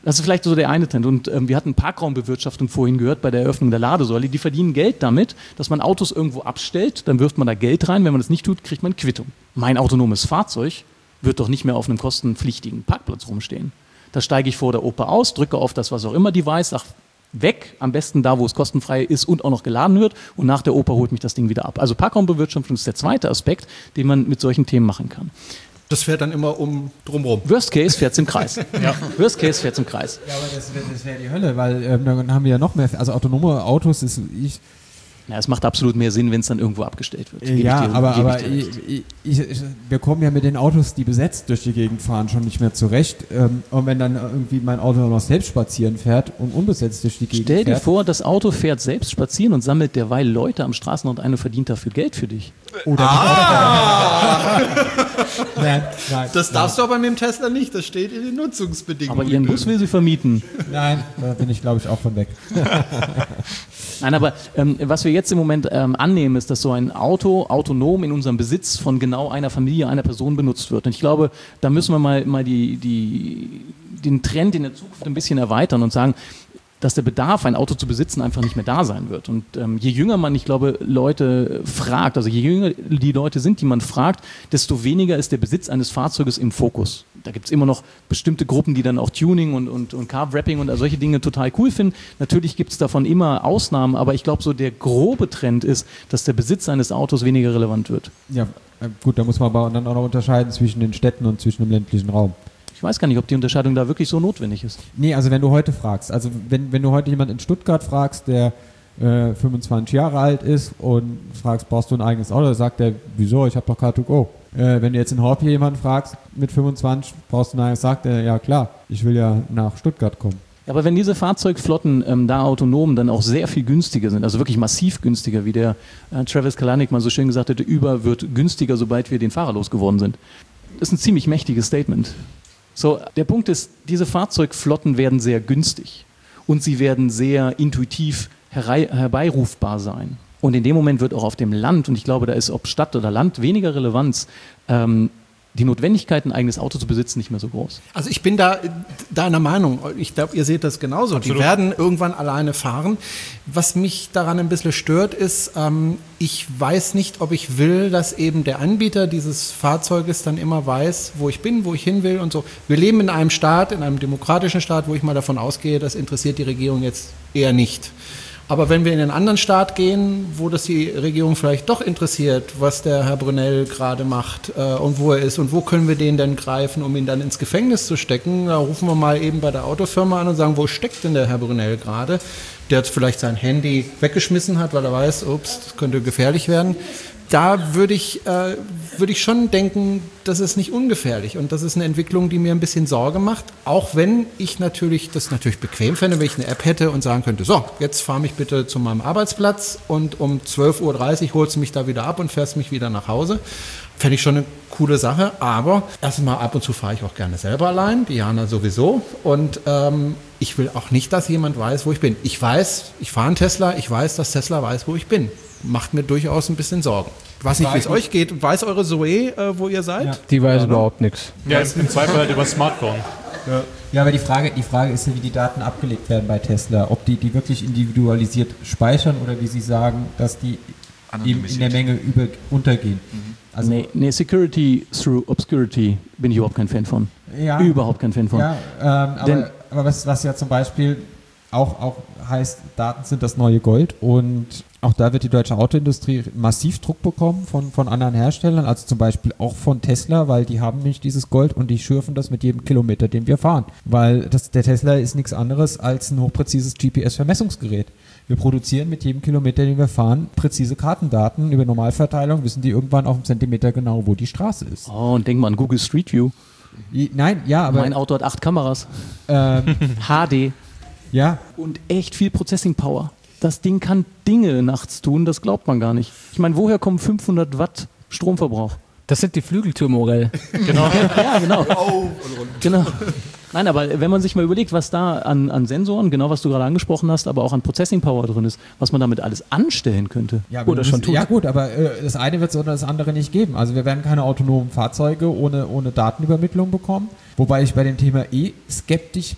Das ist vielleicht so der eine Trend. Und ähm, wir hatten Parkraumbewirtschaftung vorhin gehört bei der Eröffnung der Ladesäule. Die verdienen Geld damit, dass man Autos irgendwo abstellt, dann wirft man da Geld rein. Wenn man das nicht tut, kriegt man Quittung. Mein autonomes Fahrzeug wird doch nicht mehr auf einem kostenpflichtigen Parkplatz rumstehen. Da steige ich vor der Oper aus, drücke auf das, was auch immer Device, sage weg, am besten da, wo es kostenfrei ist und auch noch geladen wird, und nach der Oper holt mich das Ding wieder ab. Also Parkraumbewirtschaftung ist der zweite Aspekt, den man mit solchen Themen machen kann. Das fährt dann immer um drumherum. Worst Case fährt es im Kreis. Ja. Worst Case fährt es im Kreis. Ja, aber das, das wäre die Hölle, weil ähm, dann haben wir ja noch mehr, also autonome Autos ist, ich, Ja, es macht absolut mehr Sinn, wenn es dann irgendwo abgestellt wird. Gebe ja, ich dir- aber, gebe aber ich dir ich, recht. ich, ich, wir kommen ja mit den Autos, die besetzt durch die Gegend fahren, schon nicht mehr zurecht. Ähm, und wenn dann irgendwie mein Auto noch selbst spazieren fährt und unbesetzt durch die Gegend Stell dir fährt. vor, das Auto fährt selbst spazieren und sammelt derweil Leute am Straßenrand ein und verdient dafür Geld für dich. Oder ah! nein, nein, Das darfst du aber mit dem Tesla nicht, das steht in den Nutzungsbedingungen. Aber ihren Bus will sie vermieten. nein, da bin ich glaube ich auch von weg. Nein, aber ähm, was wir jetzt im Moment ähm, annehmen, ist, dass so ein Auto autonom in unserem Besitz von genau einer Familie, einer Person benutzt wird. Und ich glaube, da müssen wir mal, mal die, die, den Trend in der Zukunft ein bisschen erweitern und sagen, dass der Bedarf, ein Auto zu besitzen, einfach nicht mehr da sein wird. Und ähm, je jünger man, ich glaube, Leute fragt, also je jünger die Leute sind, die man fragt, desto weniger ist der Besitz eines Fahrzeuges im Fokus. Da gibt es immer noch bestimmte Gruppen, die dann auch Tuning und, und, und Carb-Wrapping und solche Dinge total cool finden. Natürlich gibt es davon immer Ausnahmen, aber ich glaube, so der grobe Trend ist, dass der Besitz eines Autos weniger relevant wird. Ja, äh, gut, da muss man aber dann auch noch unterscheiden zwischen den Städten und zwischen dem ländlichen Raum. Ich weiß gar nicht, ob die Unterscheidung da wirklich so notwendig ist. Nee, also wenn du heute fragst, also wenn, wenn du heute jemanden in Stuttgart fragst, der äh, fünfundzwanzig Jahre alt ist und fragst, brauchst du ein eigenes Auto, dann sagt der, wieso, ich habe doch Car to Go. Äh, wenn du jetzt in Horb hier jemanden fragst, mit fünfundzwanzig, brauchst du ein eigenes, sagt er, ja klar, ich will ja nach Stuttgart kommen. Ja, aber wenn diese Fahrzeugflotten ähm, da autonom dann auch sehr viel günstiger sind, also wirklich massiv günstiger, wie der äh, Travis Kalanick mal so schön gesagt hätte, Uber wird günstiger, sobald wir den Fahrer losgeworden sind. Das ist ein ziemlich mächtiges Statement. So, der Punkt ist, diese Fahrzeugflotten werden sehr günstig und sie werden sehr intuitiv herei- herbeirufbar sein. Und in dem Moment wird auch auf dem Land, und ich glaube, da ist ob Stadt oder Land weniger Relevanz, ähm, die Notwendigkeit, ein eigenes Auto zu besitzen, nicht mehr so groß. Also ich bin da deiner Meinung. Ich glaube, ihr seht das genauso. Absolut. Die werden irgendwann alleine fahren. Was mich daran ein bisschen stört, ist, ähm, ich weiß nicht, ob ich will, dass eben der Anbieter dieses Fahrzeuges dann immer weiß, wo ich bin, wo ich hin will und so. Wir leben in einem Staat, in einem demokratischen Staat, wo ich mal davon ausgehe, das interessiert die Regierung jetzt eher nicht. Aber wenn wir in einen anderen Staat gehen, wo das die Regierung vielleicht doch interessiert, was der Herr Brunel gerade macht äh, und wo er ist und wo können wir den denn greifen, um ihn dann ins Gefängnis zu stecken, da rufen wir mal eben bei der Autofirma an und sagen, wo steckt denn der Herr Brunel gerade, der jetzt vielleicht sein Handy weggeschmissen hat, weil er weiß, ups, das könnte gefährlich werden. Da würde ich, äh, würde ich schon denken, das ist nicht ungefährlich und das ist eine Entwicklung, die mir ein bisschen Sorge macht, auch wenn ich natürlich das natürlich bequem fände, wenn ich eine App hätte und sagen könnte, so, jetzt fahr mich bitte zu meinem Arbeitsplatz und um zwölf Uhr dreißig holst du mich da wieder ab und fährst mich wieder nach Hause. Fände ich schon eine coole Sache, aber erstmal ab und zu fahre ich auch gerne selber allein, Diana sowieso und ähm, ich will auch nicht, dass jemand weiß, wo ich bin. Ich weiß, ich fahre einen Tesla, ich weiß, dass Tesla weiß, wo ich bin. Macht mir durchaus ein bisschen Sorgen. Ich weiß nicht, wie es euch geht. Weiß eure Zoe, äh, wo ihr seid? Ja. Die weiß überhaupt nichts. Ja, im, im Zweifel halt über das Smartphone. Ja, aber die Frage, die Frage ist ja, wie die Daten abgelegt werden bei Tesla. Ob die die wirklich individualisiert speichern oder wie sie sagen, dass die eben in der Menge über, untergehen. Mhm. Also, Nee, nee, Security through Obscurity bin ich überhaupt kein Fan von. ja, Überhaupt kein Fan von. Ja, ähm, Denn- aber, aber was, was ja zum Beispiel auch, auch heißt, Daten sind das neue Gold und auch da wird die deutsche Autoindustrie massiv Druck bekommen von, von anderen Herstellern, also zum Beispiel auch von Tesla, weil die haben nicht dieses Gold und die schürfen das mit jedem Kilometer, den wir fahren. Weil das, der Tesla ist nichts anderes als ein hochpräzises G P S-Vermessungsgerät. Wir produzieren mit jedem Kilometer, den wir fahren, präzise Kartendaten über Normalverteilung, wissen die irgendwann auf einen Zentimeter genau, wo die Straße ist. Oh, und denk mal an Google Street View. I- Nein, ja, aber mein Auto hat acht Kameras. ähm, H D. ja, Und echt viel Processing Power. Das Ding kann Dinge nachts tun, das glaubt man gar nicht. Ich meine, woher kommen fünfhundert Watt Stromverbrauch? Das sind die Flügeltürmorell. Genau. Ja, genau. genau. Nein, aber wenn man sich mal überlegt, was da an, an Sensoren, genau was du gerade angesprochen hast, aber auch an Processing Power drin ist, was man damit alles anstellen könnte Ja, aber oder wir schon müssen- tut. Ja gut, aber äh, das eine wird es oder das andere nicht geben. Also wir werden keine autonomen Fahrzeuge ohne, ohne Datenübermittlung bekommen. Wobei ich bei dem Thema eh skeptisch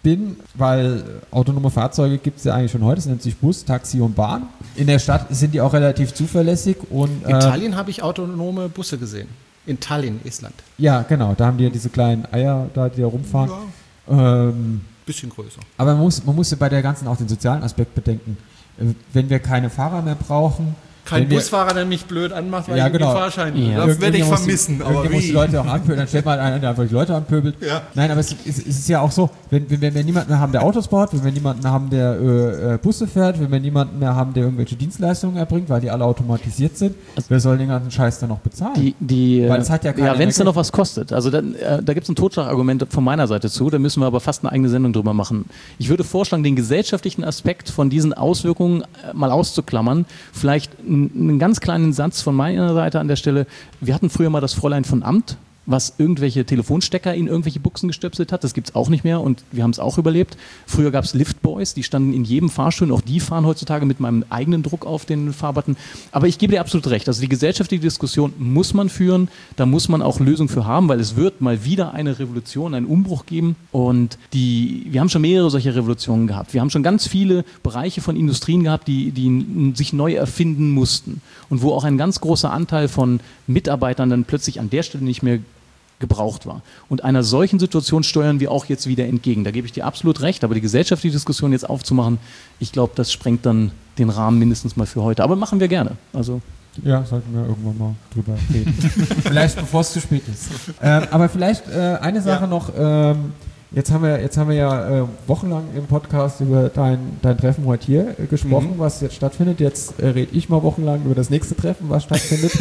bin, weil autonome Fahrzeuge gibt es ja eigentlich schon heute, das nennt sich Bus, Taxi und Bahn. In der Stadt sind die auch relativ zuverlässig. Und, In äh, Tallinn habe ich autonome Busse gesehen. In Tallinn, Estland. Ja, genau, da haben die ja diese kleinen Eier, da, die da rumfahren. Ja. Ähm, Bisschen größer. aber man muss, man muss ja bei der ganzen auch den sozialen Aspekt bedenken. Äh, Wenn wir keine Fahrer mehr brauchen, Kein wenn wir- Busfahrer, der mich blöd anmacht, weil Ja, ich genau. den Fahrschein Ja. Das werde ich Irgendjemand muss die- vermissen. Aber irgendjemand muss die wie? Leute auch anpöbeln, dann stellt man einen, der einfach die Leute anpöbelt. Ja. Nein, aber es ist, es ist ja auch so, wenn, wenn, wenn wir niemanden mehr haben, der Autos baut, wenn wir niemanden haben, der äh, äh, Busse fährt, wenn wir niemanden mehr haben, der irgendwelche Dienstleistungen erbringt, weil die alle automatisiert sind, wer soll den ganzen Scheiß dann noch bezahlen? Die, die, Weil es hat ja keine ja wenn es dann Energie. noch was kostet. Also dann, äh, da gibt es ein Totschlagargument von meiner Seite zu, da müssen wir aber fast eine eigene Sendung drüber machen. Ich würde vorschlagen, den gesellschaftlichen Aspekt von diesen Auswirkungen äh, mal auszuklammern. Vielleicht n- einen ganz kleinen Satz von meiner Seite an der Stelle. Wir hatten früher mal das Fräulein von Amt, was irgendwelche Telefonstecker in irgendwelche Buchsen gestöpselt hat. Das gibt es auch nicht mehr und wir haben es auch überlebt. Früher gab es Liftboys, die standen in jedem Fahrstuhl. Und auch die fahren heutzutage mit meinem eigenen Druck auf den Fahrbutton. Aber ich gebe dir absolut recht. Also die gesellschaftliche Diskussion muss man führen. Da muss man auch Lösungen für haben, weil es wird mal wieder eine Revolution, einen Umbruch geben. Und die, wir haben schon mehrere solche Revolutionen gehabt. Wir haben schon ganz viele Bereiche von Industrien gehabt, die, die n- sich neu erfinden mussten. Und wo auch ein ganz großer Anteil von Mitarbeitern dann plötzlich an der Stelle nicht mehr gebraucht war. Und einer solchen Situation steuern wir auch jetzt wieder entgegen. Da gebe ich dir absolut recht, aber die gesellschaftliche Diskussion jetzt aufzumachen, ich glaube, das sprengt dann den Rahmen mindestens mal für heute. Aber machen wir gerne. Also Ja, sollten wir irgendwann mal drüber reden. Vielleicht bevor es zu spät ist. Ähm, aber vielleicht äh, eine Sache noch. Ähm, jetzt, haben wir, jetzt haben wir ja äh, wochenlang im Podcast über dein, dein Treffen heute hier äh, gesprochen, was jetzt stattfindet. Jetzt äh, rede ich mal wochenlang über das nächste Treffen, was stattfindet.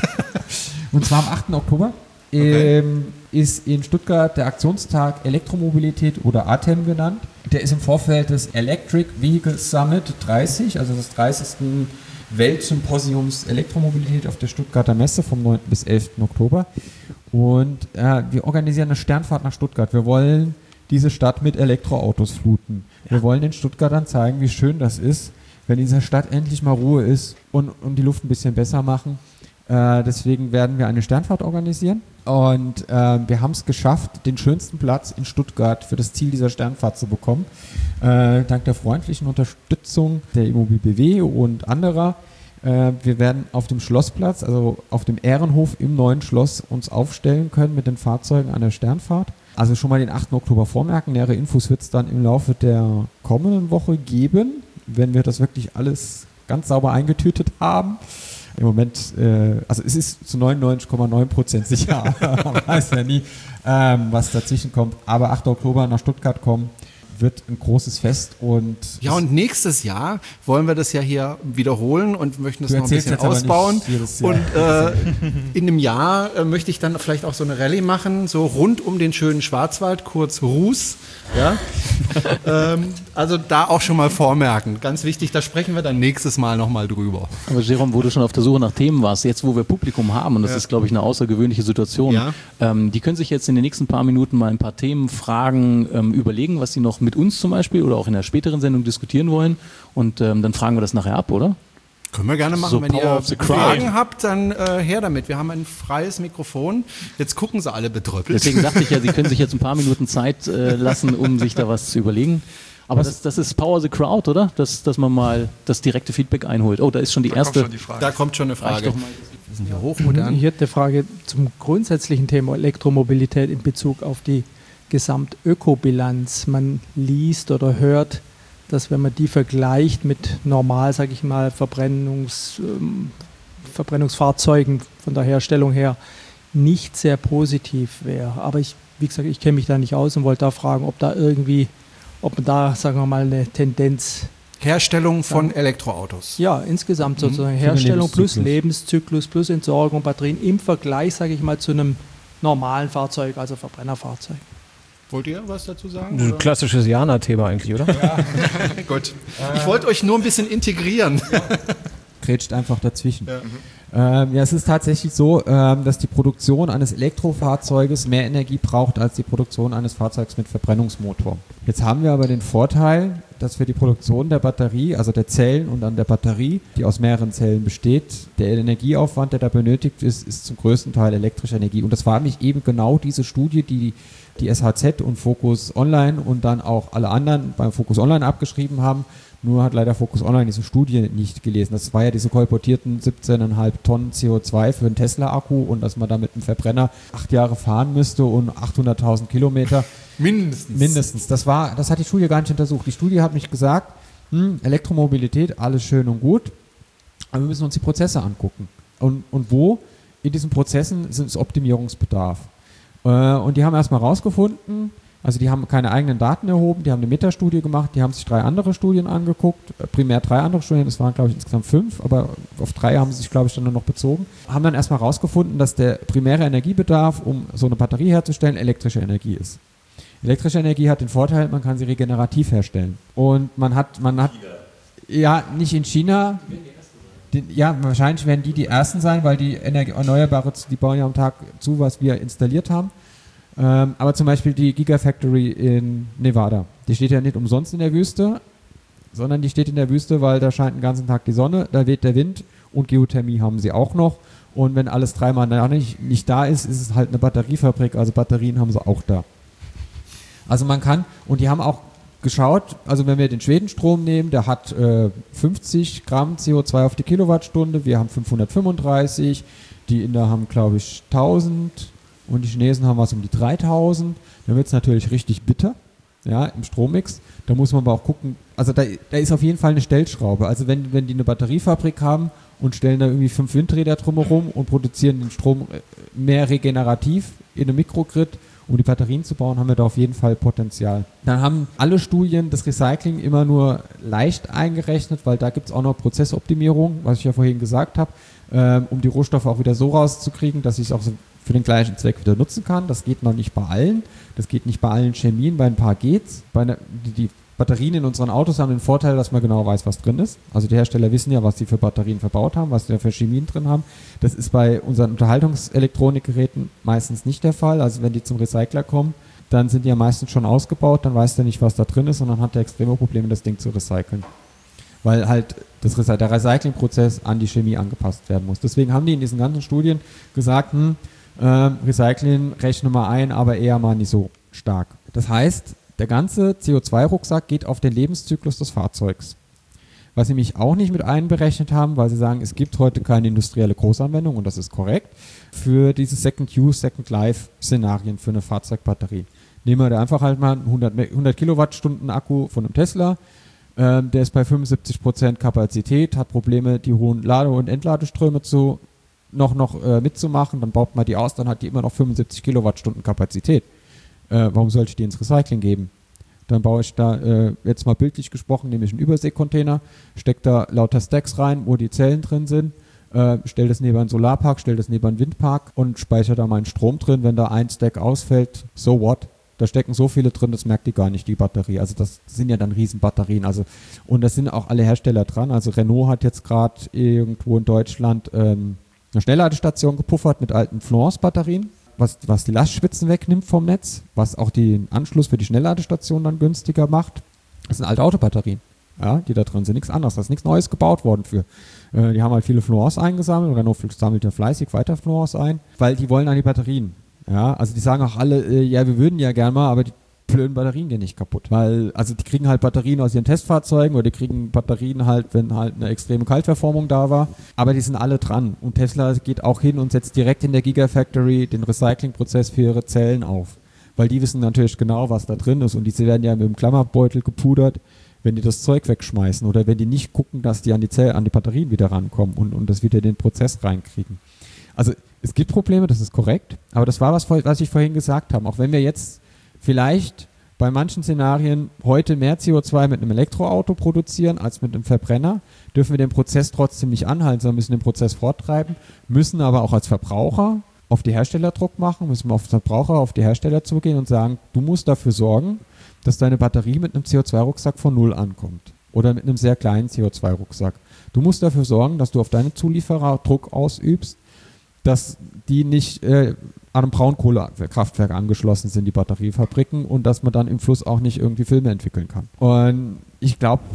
Und zwar am achten Oktober. Okay. Ähm, ist in Stuttgart der Aktionstag Elektromobilität oder A T E M genannt. Der ist im Vorfeld des Electric Vehicle Summit dreißig, also des dreißigsten Weltsymposiums Elektromobilität auf der Stuttgarter Messe vom neunten bis elften Oktober. Und äh, wir organisieren eine Sternfahrt nach Stuttgart. Wir wollen diese Stadt mit Elektroautos fluten. Wir wollen den Stuttgartern zeigen, wie schön das ist, wenn in dieser Stadt endlich mal Ruhe ist und, und die Luft ein bisschen besser machen. Äh, deswegen werden wir eine Sternfahrt organisieren. Und äh, wir haben es geschafft, den schönsten Platz in Stuttgart für das Ziel dieser Sternfahrt zu bekommen. Äh, dank der freundlichen Unterstützung der Immobil B W und anderer. Äh, wir werden auf dem Schlossplatz, also auf dem Ehrenhof im neuen Schloss, uns aufstellen können mit den Fahrzeugen an der Sternfahrt. Also schon mal den achten Oktober vormerken. Nähere Infos wird es dann im Laufe der kommenden Woche geben, wenn wir das wirklich alles ganz sauber eingetütet haben. Im Moment, äh, also es ist zu neunundneunzig Komma neun Prozent sicher, man weiß ja nie, ähm, was dazwischen kommt. Aber achten Oktober nach Stuttgart kommen, wird ein großes Fest. Und Ja, und nächstes Jahr wollen wir das ja hier wiederholen und möchten das Du noch ein erzählst bisschen jetzt aber ausbauen. nicht jedes Jahr. Und äh, in einem Jahr äh, möchte ich dann vielleicht auch so eine Rallye machen, so rund um den schönen Schwarzwald, kurz Ruß. Ja? ähm, also da auch schon mal vormerken. Ganz wichtig, da sprechen wir dann nächstes Mal nochmal drüber. Aber Jerome, wo du schon auf der Suche nach Themen warst, jetzt wo wir Publikum haben, und das Ja. ist, glaube ich, eine außergewöhnliche Situation, Ja. ähm, die können sich jetzt in den nächsten paar Minuten mal ein paar Themen, Fragen ähm, überlegen, was sie noch mit uns zum Beispiel oder auch in der späteren Sendung diskutieren wollen. Und ähm, dann fragen wir das nachher ab, oder? Können wir gerne machen. So Wenn Power ihr of the Crowd. Fragen habt, dann äh, her damit. Wir haben ein freies Mikrofon. Jetzt gucken sie alle betröppelt. Deswegen sagte ich ja, sie können sich jetzt ein paar Minuten Zeit äh, lassen, um sich da was zu überlegen. Aber das, das ist Power the Crowd, oder? Dass, dass man mal das direkte Feedback einholt. Oh, da ist schon die Da kommt erste. schon die Frage. Da kommt schon eine Reicht Frage. doch mal. Wir sind ja hochmodern. Ich hätte eine Frage zum grundsätzlichen Thema Elektromobilität in Bezug auf die Gesamtökobilanz. Man liest oder hört, dass wenn man die vergleicht mit normal, sage ich mal, Verbrennungs, ähm, Verbrennungsfahrzeugen von der Herstellung her, nicht sehr positiv wäre. Aber ich, wie gesagt, ich kenne mich da nicht aus und wollte da fragen, ob da irgendwie, ob man da, sagen wir mal, eine Tendenz, Herstellung von Elektroautos. ja, insgesamt sozusagen den Herstellung plus Lebenszyklus. Lebenszyklus plus Entsorgung, Batterien im Vergleich, sage ich mal, zu einem normalen Fahrzeug, also Verbrennerfahrzeug. Wollt ihr was dazu sagen? Ein oder? klassisches Jana-Thema eigentlich, oder? Gut. Ich wollte euch nur ein bisschen integrieren. grätscht einfach dazwischen. Ja, ähm, ja es ist tatsächlich so, ähm, dass die Produktion eines Elektrofahrzeuges mehr Energie braucht als die Produktion eines Fahrzeugs mit Verbrennungsmotor. Jetzt haben wir aber den Vorteil, dass für die Produktion der Batterie, also der Zellen und an der Batterie, die aus mehreren Zellen besteht, der Energieaufwand, der da benötigt ist, ist zum größten Teil elektrische Energie. Und das war nämlich eben genau diese Studie, die die S H Z und Focus Online und dann auch alle anderen beim Focus Online abgeschrieben haben. Nur hat leider Focus Online diese Studie nicht gelesen. Das war ja diese kolportierten siebzehn Komma fünf Tonnen C O zwei für einen Tesla-Akku und dass man da mit einem Verbrenner acht Jahre fahren müsste und achthunderttausend Kilometer. Mindestens. Mindestens. Das war, das hat die Studie gar nicht untersucht. Die Studie hat mich gesagt, hm, Elektromobilität, alles schön und gut, aber wir müssen uns die Prozesse angucken. Und, und wo in diesen Prozessen ist es Optimierungsbedarf. Äh, und die haben erstmal rausgefunden, also die haben keine eigenen Daten erhoben, die haben eine Metastudie gemacht, die haben sich drei andere Studien angeguckt, primär drei andere Studien, es waren glaube ich insgesamt fünf, aber auf drei haben sie sich glaube ich dann nur noch bezogen, haben dann erstmal rausgefunden, dass der primäre Energiebedarf, um so eine Batterie herzustellen, elektrische Energie ist. Elektrische Energie hat den Vorteil, man kann sie regenerativ herstellen. Und man hat, man hat, ja, nicht in China, die, ja, wahrscheinlich werden die die Ersten sein, weil die Energie, Erneuerbare, die bauen ja am Tag zu, was wir installiert haben. Ähm, aber zum Beispiel die Gigafactory in Nevada, die steht ja nicht umsonst in der Wüste, sondern die steht in der Wüste, weil da scheint den ganzen Tag die Sonne, da weht der Wind und Geothermie haben sie auch noch. Und wenn alles dreimal nicht, nicht da ist, ist es halt eine Batteriefabrik, also Batterien haben sie auch da. Also man kann, und die haben auch geschaut, also wenn wir den Schwedenstrom nehmen, der hat äh, fünfzig Gramm C O zwei auf die Kilowattstunde, wir haben fünfhundertfünfunddreißig, die Inder haben glaube ich tausend und die Chinesen haben was um die dreitausend, dann wird es natürlich richtig bitter, ja, im Strommix. Da muss man aber auch gucken, also da, da ist auf jeden Fall eine Stellschraube. Also wenn, wenn die eine Batteriefabrik haben und stellen da irgendwie fünf Windräder drumherum und produzieren den Strom mehr regenerativ in einem Mikrogrid, um die Batterien zu bauen, haben wir da auf jeden Fall Potenzial. Dann haben alle Studien das Recycling immer nur leicht eingerechnet, weil da gibt es auch noch Prozessoptimierung, was ich ja vorhin gesagt habe, ähm, um die Rohstoffe auch wieder so rauszukriegen, dass ich es auch so für den gleichen Zweck wieder nutzen kann. Das geht noch nicht bei allen. Das geht nicht bei allen Chemien, bei ein paar geht's. Bei einer, die, die Batterien in unseren Autos haben den Vorteil, dass man genau weiß, was drin ist. Also die Hersteller wissen ja, was sie für Batterien verbaut haben, was sie da für Chemien drin haben. Das ist bei unseren Unterhaltungselektronikgeräten meistens nicht der Fall. Also wenn die zum Recycler kommen, dann sind die ja meistens schon ausgebaut, dann weiß der nicht, was da drin ist und dann hat der extreme Probleme, das Ding zu recyceln. Weil halt das, der Recyclingprozess an die Chemie angepasst werden muss. Deswegen haben die in diesen ganzen Studien gesagt, hm, äh, Recycling rechne mal ein, aber eher mal nicht so stark. Das heißt, der ganze C O zwei Rucksack geht auf den Lebenszyklus des Fahrzeugs. Was sie mich auch nicht mit einberechnet haben, weil sie sagen, es gibt heute keine industrielle Großanwendung, und das ist korrekt, für diese Second-Use, Second-Life-Szenarien für eine Fahrzeugbatterie. Nehmen wir da einfach halt mal einen hundert, hundert Kilowattstunden Akku von einem Tesla, ähm, der ist bei fünfundsiebzig Prozent Kapazität, hat Probleme, die hohen Lade- und Entladeströme zu, noch, noch äh, mitzumachen, dann baut man die aus, dann hat die immer noch fünfundsiebzig Kilowattstunden Kapazität. Äh, warum sollte ich die ins Recycling geben? Dann baue ich da, äh, jetzt mal bildlich gesprochen, nehme ich einen Überseekontainer, stecke da lauter Stacks rein, wo die Zellen drin sind, äh, stelle das neben einen Solarpark, stelle das neben einen Windpark und speichere da meinen Strom drin. Wenn da ein Stack ausfällt, so what? Da stecken so viele drin, das merkt die gar nicht, die Batterie. Also das sind ja dann Riesenbatterien. Also, und das sind auch alle Hersteller dran. Also Renault hat jetzt gerade irgendwo in Deutschland ähm, eine Schnellladestation gepuffert mit alten Fluence-Batterien. Was, was die Lastspitzen wegnimmt vom Netz, was auch den Anschluss für die Schnellladestation dann günstiger macht. Das sind alte Autobatterien, ja, die da drin sind. Nichts anderes, da ist nichts Neues gebaut worden für. Äh, die haben halt viele Fluence eingesammelt, Renault sammelt ja fleißig weiter Fluence ein, weil die wollen an die Batterien. Ja, also die sagen auch alle, äh, ja, wir würden ja gerne mal, aber die blöden Batterien gehen nicht kaputt. Weil, also die kriegen halt Batterien aus ihren Testfahrzeugen oder die kriegen Batterien halt, wenn halt eine extreme Kaltverformung da war. Aber die sind alle dran. Und Tesla geht auch hin und setzt direkt in der Gigafactory den Recyclingprozess für ihre Zellen auf. Weil die wissen natürlich genau, was da drin ist. Und diese werden ja mit dem Klammerbeutel gepudert, wenn die das Zeug wegschmeißen oder wenn die nicht gucken, dass die an die Zellen, an die Batterien wieder rankommen und, und das wieder in den Prozess reinkriegen. Also es gibt Probleme, das ist korrekt. Aber das war was, was ich vorhin gesagt habe. Auch wenn wir jetzt vielleicht bei manchen Szenarien heute mehr C O zwei mit einem Elektroauto produzieren als mit einem Verbrenner, dürfen wir den Prozess trotzdem nicht anhalten, sondern müssen den Prozess forttreiben, müssen aber auch als Verbraucher auf die Hersteller Druck machen, müssen wir auf Verbraucher, auf die Hersteller zugehen und sagen, du musst dafür sorgen, dass deine Batterie mit einem C O zwei Rucksack von null ankommt oder mit einem sehr kleinen C O zwei Rucksack. Du musst dafür sorgen, dass du auf deine Zulieferer Druck ausübst, dass die nicht äh, an einem Braunkohlekraftwerk angeschlossen sind, die Batteriefabriken, und dass man dann im Fluss auch nicht irgendwie Filme entwickeln kann. Und ich glaube,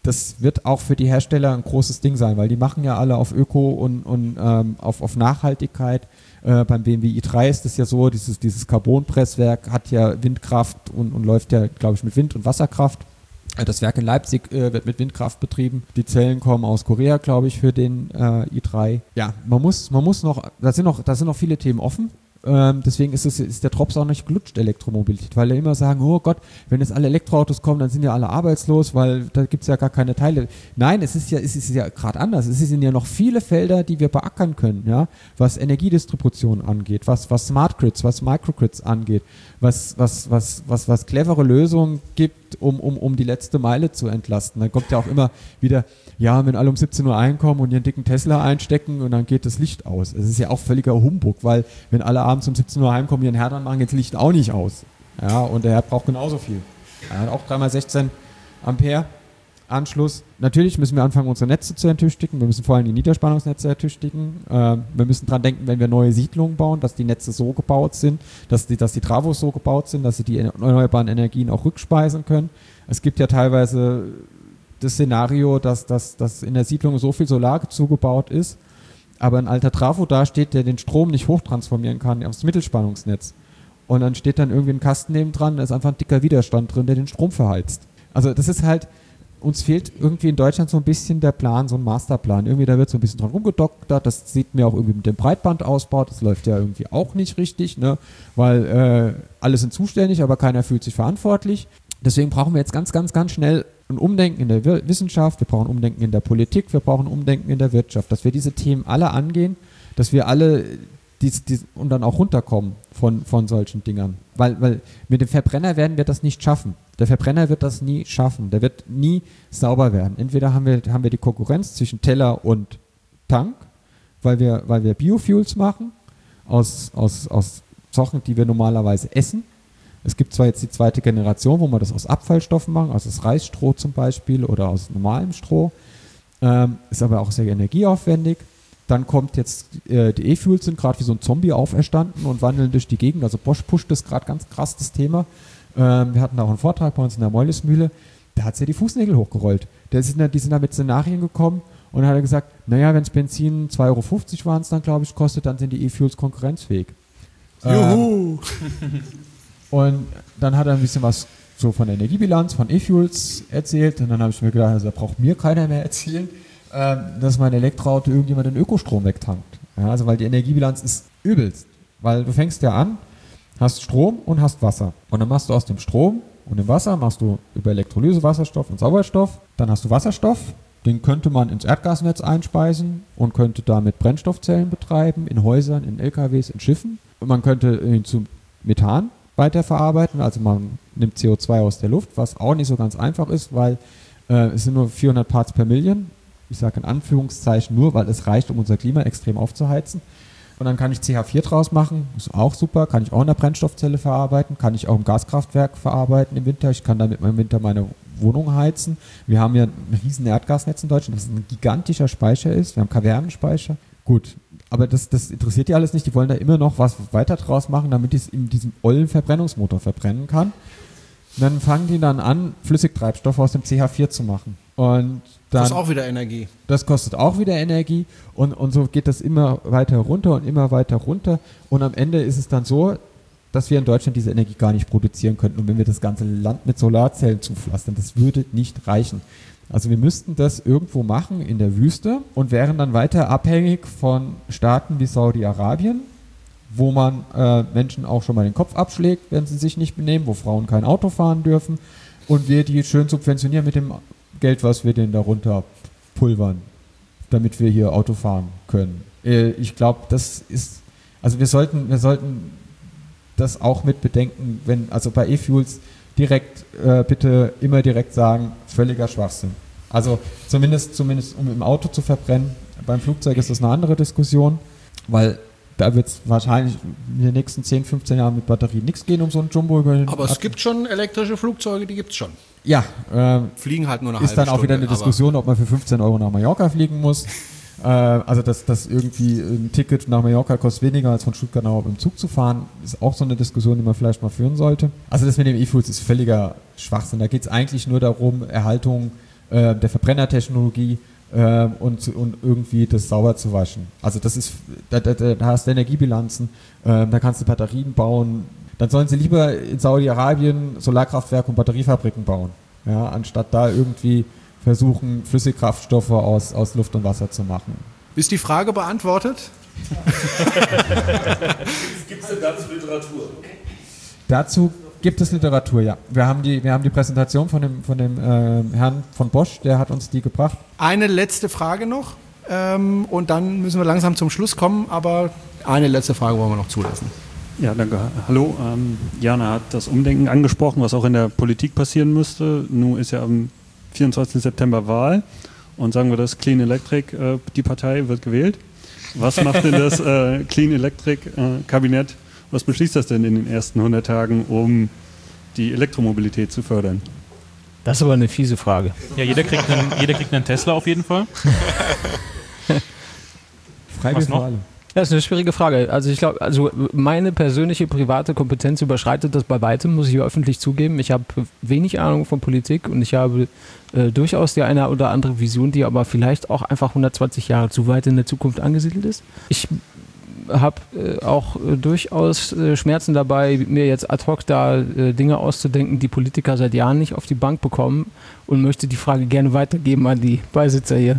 das wird auch für die Hersteller ein großes Ding sein, weil die machen ja alle auf Öko und, und ähm, auf, auf Nachhaltigkeit. Äh, beim B M W i drei ist es ja so, dieses, dieses Carbonpresswerk hat ja Windkraft und, und läuft ja, glaube ich, mit Wind- und Wasserkraft. Äh, das Werk in Leipzig äh, wird mit Windkraft betrieben. Die Zellen kommen aus Korea, glaube ich, für den äh, i drei. Ja, man muss, man muss noch, da sind noch, da sind noch viele Themen offen. Ähm, deswegen ist, es, ist der Drops auch nicht gelutscht, Elektromobilität, weil ja immer sagen, oh Gott, wenn jetzt alle Elektroautos kommen, dann sind ja alle arbeitslos, weil da gibt es ja gar keine Teile. Nein, es ist ja, es ist ja gerade anders. Es sind ja noch viele Felder, die wir beackern können, ja, was Energiedistribution angeht, was, was Smart Grids, was Microgrids angeht, was, was, was, was, was clevere Lösungen gibt, um, um, um die letzte Meile zu entlasten. Dann kommt ja auch immer wieder, ja, wenn alle um siebzehn Uhr einkommen und ihren dicken Tesla einstecken und dann geht das Licht aus. Es ist ja auch völliger Humbug, weil wenn alle abends um siebzehn Uhr heimkommen, ihren Herd anmachen, geht das Licht auch nicht aus. Ja, und der Herd braucht genauso viel. Er hat auch drei mal sechzehn Ampere Anschluss. Natürlich müssen wir anfangen, unsere Netze zu ertüchtigen. Wir müssen vor allem die Niederspannungsnetze ertüchtigen. Äh, wir müssen dran denken, wenn wir neue Siedlungen bauen, dass die Netze so gebaut sind, dass die, dass die Travos so gebaut sind, dass sie die erneuerbaren Energien auch rückspeisen können. Es gibt ja teilweise das Szenario, dass, dass, dass in der Siedlung so viel Solar zugebaut ist, aber ein alter Trafo da steht, der den Strom nicht hochtransformieren kann aufs Mittelspannungsnetz. Und dann steht dann irgendwie ein Kasten nebendran, da ist einfach ein dicker Widerstand drin, der den Strom verheizt. Also das ist halt, uns fehlt irgendwie in Deutschland so ein bisschen der Plan, so ein Masterplan. Irgendwie da wird so ein bisschen dran rumgedoktert, das sieht mir auch irgendwie mit dem Breitbandausbau, das läuft ja irgendwie auch nicht richtig, ne? Weil äh, alle sind zuständig, aber keiner fühlt sich verantwortlich. Deswegen brauchen wir jetzt ganz, ganz, ganz schnell ein Umdenken in der Wissenschaft, wir brauchen Umdenken in der Politik, wir brauchen Umdenken in der Wirtschaft, dass wir diese Themen alle angehen, dass wir alle dies, dies, und dann auch runterkommen von, von solchen Dingern. Weil, weil mit dem Verbrenner werden wir das nicht schaffen. Der Verbrenner wird das nie schaffen, der wird nie sauber werden. Entweder haben wir, haben wir die Konkurrenz zwischen Teller und Tank, weil wir, weil wir Biofuels machen, aus, aus, aus Sachen, die wir normalerweise essen. Es gibt zwar jetzt die zweite Generation, wo wir das aus Abfallstoffen machen, also aus Reisstroh zum Beispiel oder aus normalem Stroh, ähm, ist aber auch sehr energieaufwendig. Dann kommt jetzt, äh, die E-Fuels sind gerade wie so ein Zombie auferstanden und wandeln durch die Gegend, also Bosch pusht das gerade ganz krass, das Thema. Ähm, wir hatten auch einen Vortrag bei uns in der Meulismühle, da hat sie ja die Fußnägel hochgerollt. Der sind da, die sind da mit Szenarien gekommen und dann hat er gesagt, naja, wenn es Benzin zwei Euro fünfzig waren es dann, glaube ich, kostet, dann sind die E-Fuels konkurrenzfähig. Juhu! Ähm, Und dann hat er ein bisschen was so von der Energiebilanz, von E-Fuels erzählt. Und dann habe ich mir gedacht, also da braucht mir keiner mehr erzählen, ähm, dass mein Elektroauto irgendjemand den Ökostrom wegtankt. Ja, also weil die Energiebilanz ist übelst. Weil du fängst ja an, hast Strom und hast Wasser. Und dann machst du aus dem Strom und dem Wasser, machst du über Elektrolyse Wasserstoff und Sauerstoff. Dann hast du Wasserstoff, den könnte man ins Erdgasnetz einspeisen und könnte damit Brennstoffzellen betreiben, in Häusern, in L K Ws, in Schiffen. Und man könnte ihn zu Methan weiterverarbeiten, also man nimmt C O zwei aus der Luft, was auch nicht so ganz einfach ist, weil äh, es sind nur vierhundert Parts per Million, ich sage in Anführungszeichen nur, weil es reicht, um unser Klima extrem aufzuheizen. Und dann kann ich C H vier draus machen, ist auch super, kann ich auch in der Brennstoffzelle verarbeiten, kann ich auch im Gaskraftwerk verarbeiten im Winter, ich kann damit im Winter meine Wohnung heizen. Wir haben ja ein riesen Erdgasnetz in Deutschland, das ein gigantischer Speicher ist, wir haben Kavernenspeicher. Gut, aber das, das interessiert die alles nicht. Die wollen da immer noch was weiter draus machen, damit ich es in diesem ollen Verbrennungsmotor verbrennen kann. Und dann fangen die dann an, Flüssigtreibstoffe aus dem C H vier zu machen. Und dann, das ist auch wieder Energie. Das kostet auch wieder Energie. Und, und so geht das immer weiter runter und immer weiter runter. Und am Ende ist es dann so, dass wir in Deutschland diese Energie gar nicht produzieren könnten. Und wenn wir das ganze Land mit Solarzellen zupflastern, das würde nicht reichen. Also wir müssten das irgendwo machen in der Wüste und wären dann weiter abhängig von Staaten wie Saudi-Arabien, wo man äh, Menschen auch schon mal den Kopf abschlägt, wenn sie sich nicht benehmen, wo Frauen kein Auto fahren dürfen und wir die schön subventionieren mit dem Geld, was wir denen darunter pulvern, damit wir hier Auto fahren können. Äh, ich glaube, das ist, also wir sollten, wir sollten das auch mit bedenken, wenn, also bei E-Fuels direkt, äh, bitte immer direkt sagen, völliger Schwachsinn. Also zumindest, zumindest um im Auto zu verbrennen. Beim Flugzeug ist das eine andere Diskussion, weil da wird es wahrscheinlich in den nächsten zehn, fünfzehn Jahren mit Batterien nichts gehen, um so ein Jumbo über den Aber es gibt schon elektrische Flugzeuge, die gibt es schon. Ja. Äh, Fliegen halt nur eine ist halbe dann auch Stunde, wieder eine Diskussion, ob man für fünfzehn Euro nach Mallorca fliegen muss. Äh, also dass das irgendwie ein Ticket nach Mallorca kostet weniger als von Stuttgart nach mit dem Zug zu fahren, ist auch so eine Diskussion, die man vielleicht mal führen sollte. Also das mit dem E-Fuels ist völliger Schwachsinn. Da geht es eigentlich nur darum, Erhaltung äh, der Verbrennertechnologie äh, und, und irgendwie das sauber zu waschen. Also das ist, da, da, da hast du Energiebilanzen, äh, da kannst du Batterien bauen. Dann sollen sie lieber in Saudi-Arabien Solarkraftwerke und Batteriefabriken bauen, ja, anstatt da irgendwie versuchen, Flüssigkraftstoffe aus, aus Luft und Wasser zu machen. Ist die Frage beantwortet? Gibt es denn dazu Literatur? Dazu gibt es Literatur, ja. Wir haben die, wir haben die Präsentation von dem, von dem äh, Herrn von Bosch, der hat uns die gebracht. Eine letzte Frage noch ähm, und dann müssen wir langsam zum Schluss kommen, aber eine letzte Frage wollen wir noch zulassen. Ja, danke. Hallo, ähm, Jana hat das Umdenken angesprochen, was auch in der Politik passieren müsste. Nun ist ja am vierundzwanzigsten September Wahl und sagen wir das Clean Electric, äh, die Partei wird gewählt. Was macht denn das äh, Clean Electric äh, Kabinett, was beschließt das denn in den ersten hundert Tagen, um die Elektromobilität zu fördern? Das ist aber eine fiese Frage. Ja, jeder kriegt einen, jeder kriegt einen Tesla auf jeden Fall. Freiwillig für alle. Das ist eine schwierige Frage. Also ich glaube, also meine persönliche private Kompetenz überschreitet das bei weitem, muss ich öffentlich zugeben. Ich habe wenig Ahnung von Politik und ich habe äh, durchaus die eine oder andere Vision, die aber vielleicht auch einfach hundertzwanzig Jahre zu weit in der Zukunft angesiedelt ist. Ich habe äh, auch äh, durchaus äh, Schmerzen dabei, mir jetzt ad hoc da äh, Dinge auszudenken, die Politiker seit Jahren nicht auf die Bank bekommen und möchte die Frage gerne weitergeben an die Beisitzer hier.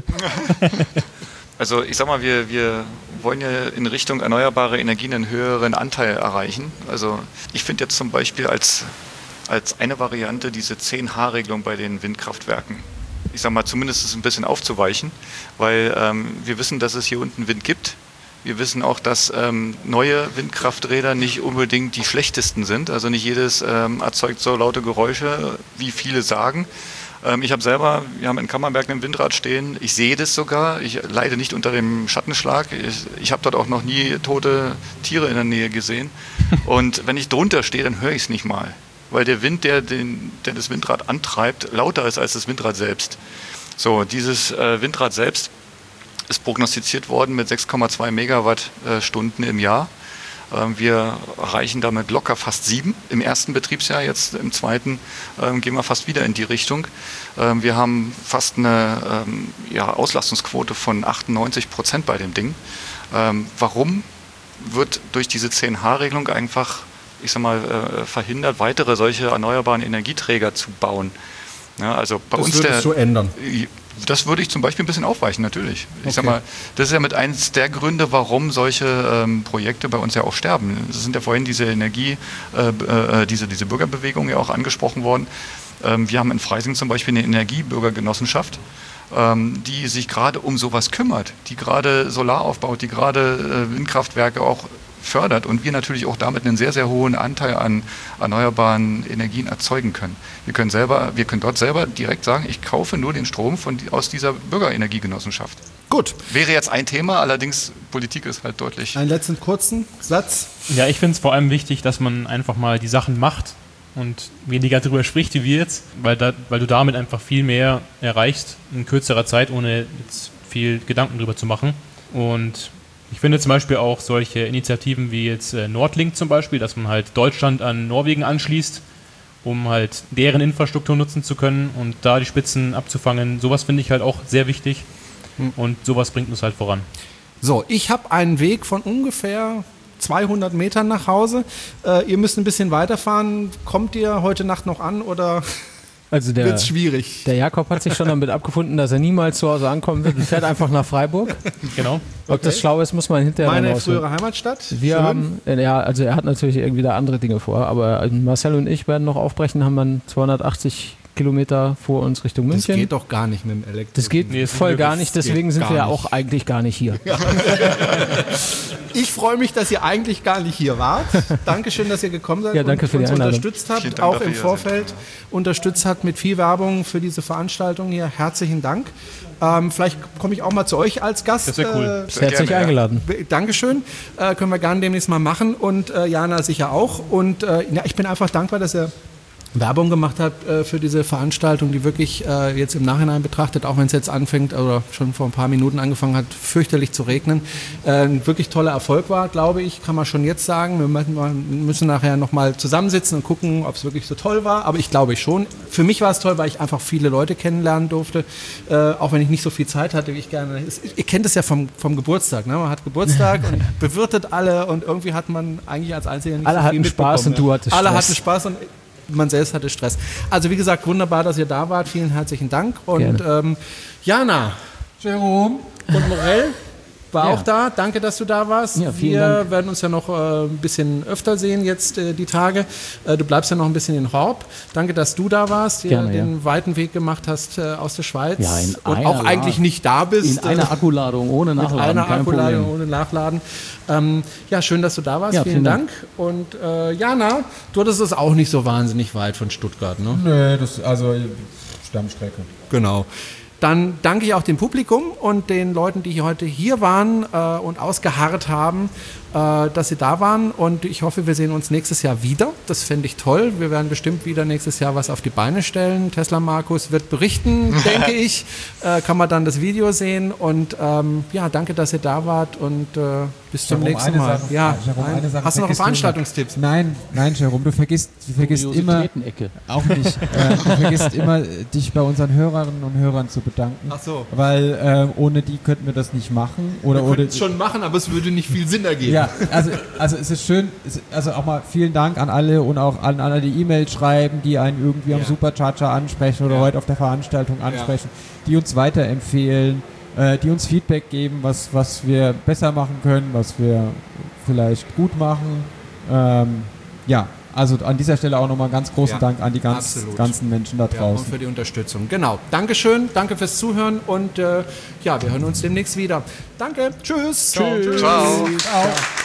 Also ich sag mal, wir, wir wollen ja in Richtung erneuerbare Energien einen höheren Anteil erreichen. Also ich finde jetzt zum Beispiel als, als eine Variante diese zehn H Regelung bei den Windkraftwerken. Ich sag mal, zumindest ein bisschen aufzuweichen, weil ähm, wir wissen, dass es hier unten Wind gibt. Wir wissen auch, dass ähm, neue Windkrafträder nicht unbedingt die schlechtesten sind. Also nicht jedes ähm, erzeugt so laute Geräusche, wie viele sagen. Ähm, ich habe selber, wir haben in Kammerberg ein Windrad stehen. Ich sehe das sogar. Ich leide nicht unter dem Schattenschlag. Ich, ich habe dort auch noch nie tote Tiere in der Nähe gesehen. Und wenn ich drunter stehe, dann höre ich es nicht mal. Weil der Wind, der, den, der das Windrad antreibt, lauter ist als das Windrad selbst. So, dieses äh, Windrad selbst ist prognostiziert worden mit sechs Komma zwei Megawattstunden im Jahr. Wir erreichen damit locker fast sieben im ersten Betriebsjahr. Jetzt im zweiten gehen wir fast wieder in die Richtung. Wir haben fast eine ja, Auslastungsquote von achtundneunzig Prozent bei dem Ding. Warum wird durch diese zehn H Regelung einfach, ich sag mal, verhindert, weitere solche erneuerbaren Energieträger zu bauen? Ja, also bei das uns würdest der, du ändern? Das würde ich zum Beispiel ein bisschen aufweichen, natürlich. Ich okay. sag mal, das ist ja mit eins der Gründe, warum solche ähm, Projekte bei uns ja auch sterben. Es sind ja vorhin diese Energie, äh, äh, diese, diese Bürgerbewegung ja auch angesprochen worden. Ähm, wir haben in Freising zum Beispiel eine Energiebürgergenossenschaft, ähm, die sich gerade um sowas kümmert, die gerade Solar aufbaut, die gerade äh, Windkraftwerke auch fördert und wir natürlich auch damit einen sehr, sehr hohen Anteil an erneuerbaren Energien erzeugen können. Wir können selber, wir können dort selber direkt sagen, ich kaufe nur den Strom von, aus dieser Bürgerenergiegenossenschaft. Gut. Wäre jetzt ein Thema, allerdings Politik ist halt deutlich. Einen letzten kurzen Satz. Ja, ich finde es vor allem wichtig, dass man einfach mal die Sachen macht und weniger darüber spricht, wie wir jetzt, weil, da, weil du damit einfach viel mehr erreichst in kürzerer Zeit, ohne jetzt viel Gedanken drüber zu machen. Und ich finde zum Beispiel auch solche Initiativen wie jetzt äh, Nordlink zum Beispiel, dass man halt Deutschland an Norwegen anschließt, um halt deren Infrastruktur nutzen zu können und da die Spitzen abzufangen. Sowas finde ich halt auch sehr wichtig und sowas bringt uns halt voran. So, ich habe einen Weg von ungefähr zweihundert Metern nach Hause. Äh, ihr müsst ein bisschen weiterfahren. Kommt ihr heute Nacht noch an oder... Also der, wird's schwierig. Der Jakob hat sich schon damit abgefunden, dass er niemals zu Hause ankommen wird und fährt einfach nach Freiburg. Genau. Ob okay. das schlau ist, muss man hinterher Meine dann frühere Heimatstadt. Wir Schön. haben, ja, also er hat natürlich irgendwie da andere Dinge vor, aber Marcel und ich werden noch aufbrechen, haben dann zweihundertachtzig Kilometer vor uns Richtung München. Das geht doch gar nicht mit dem Elektro. Das geht nee, voll gar nicht, deswegen sind wir ja auch eigentlich gar nicht hier. Ja. Ich freue mich, dass ihr eigentlich gar nicht hier wart. Dankeschön, dass ihr gekommen seid ja, danke und für die uns Einladung. unterstützt habt, auch im Vorfeld unterstützt habt mit viel Werbung für diese Veranstaltung hier. Herzlichen Dank. Ähm, vielleicht komme ich auch mal zu euch als Gast. Das wäre cool. Äh, Herzlich gerne, eingeladen. Ja. Dankeschön. Äh, können wir gerne demnächst mal machen und äh, Jana sicher auch. Und äh, ja, ich bin einfach dankbar, dass ihr Werbung gemacht habt äh, für diese Veranstaltung, die wirklich äh, jetzt im Nachhinein betrachtet, auch wenn es jetzt anfängt oder schon vor ein paar Minuten angefangen hat, fürchterlich zu regnen, äh, ein wirklich toller Erfolg war, glaube ich, kann man schon jetzt sagen. Wir müssen, müssen nachher nochmal zusammensitzen und gucken, ob es wirklich so toll war, aber ich glaube schon. Für mich war es toll, weil ich einfach viele Leute kennenlernen durfte, äh, auch wenn ich nicht so viel Zeit hatte, wie ich gerne. Ihr kennt es ja vom, vom Geburtstag, ne? Man hat Geburtstag und bewirtet alle und irgendwie hat man eigentlich als Einziger nicht alle so viel hatten Spaß und du hattest Alle Stress. hatten Spaß und man selbst hatte Stress. Also wie gesagt, wunderbar, dass ihr da wart. Vielen herzlichen Dank. Und ähm, Jana Jerome und Morell war Ja. auch da. Danke, dass du da warst. Ja, vielen Wir Dank. werden uns ja noch äh, ein bisschen öfter sehen jetzt äh, die Tage. Äh, du bleibst ja noch ein bisschen in Horb. Danke, dass du da warst, hier Gerne, den ja. weiten Weg gemacht hast äh, aus der Schweiz Ja, in und einer auch eigentlich Lage. nicht da bist. In einer Akkuladung, ohne Mit Nachladen, einer kein Akkuladung Problem. ohne Nachladen. Ähm, ja, schön, dass du da warst. Ja, vielen, vielen Dank. Dank. Und äh, Jana, du hattest es auch nicht so wahnsinnig weit von Stuttgart, ne? Nö, das also Stammstrecke. Genau. Dann danke ich auch dem Publikum und den Leuten, die heute hier waren äh, und ausgeharrt haben, äh, dass sie da waren. Und ich hoffe, wir sehen uns nächstes Jahr wieder. Das fände ich toll. Wir werden bestimmt wieder nächstes Jahr was auf die Beine stellen. Tesla Markus wird berichten, denke ich. Äh, kann man dann das Video sehen. Und ähm, ja, danke, dass ihr da wart und äh, bis zum Jerome, nächsten eine Mal. Sache- ja, Jerome, ein, eine Sache hast du noch einen vergisst du immer. Veranstaltungstipps? Nein, nein, Jerome, du vergisst, du vergisst immer, Kuriositäten-Ecke. auch nicht, äh, du vergisst immer, dich bei unseren Hörerinnen und Hörern zu bedanken. Ach so. Weil äh, ohne die könnten wir das nicht machen. Oder, Wir oder könnten es schon machen, aber es würde nicht viel Sinn ergeben. Ja, also, also es ist schön, es- also auch mal vielen Dank an alle und auch an alle, die E-Mails schreiben, die einen irgendwie am Ja. Supercharger ansprechen oder Ja. heute auf der Veranstaltung ansprechen, die uns weiterempfehlen, äh, die uns Feedback geben, was, was wir besser machen können, was wir vielleicht gut machen. Ähm, ja, also an dieser Stelle auch nochmal ganz großen Ja, Dank an die ganz, absolut. ganzen Menschen da Ja, und draußen. für die Unterstützung. Genau. Dankeschön, danke fürs Zuhören und äh, ja, wir hören uns demnächst wieder. Danke, tschüss. Ciao. Ciao.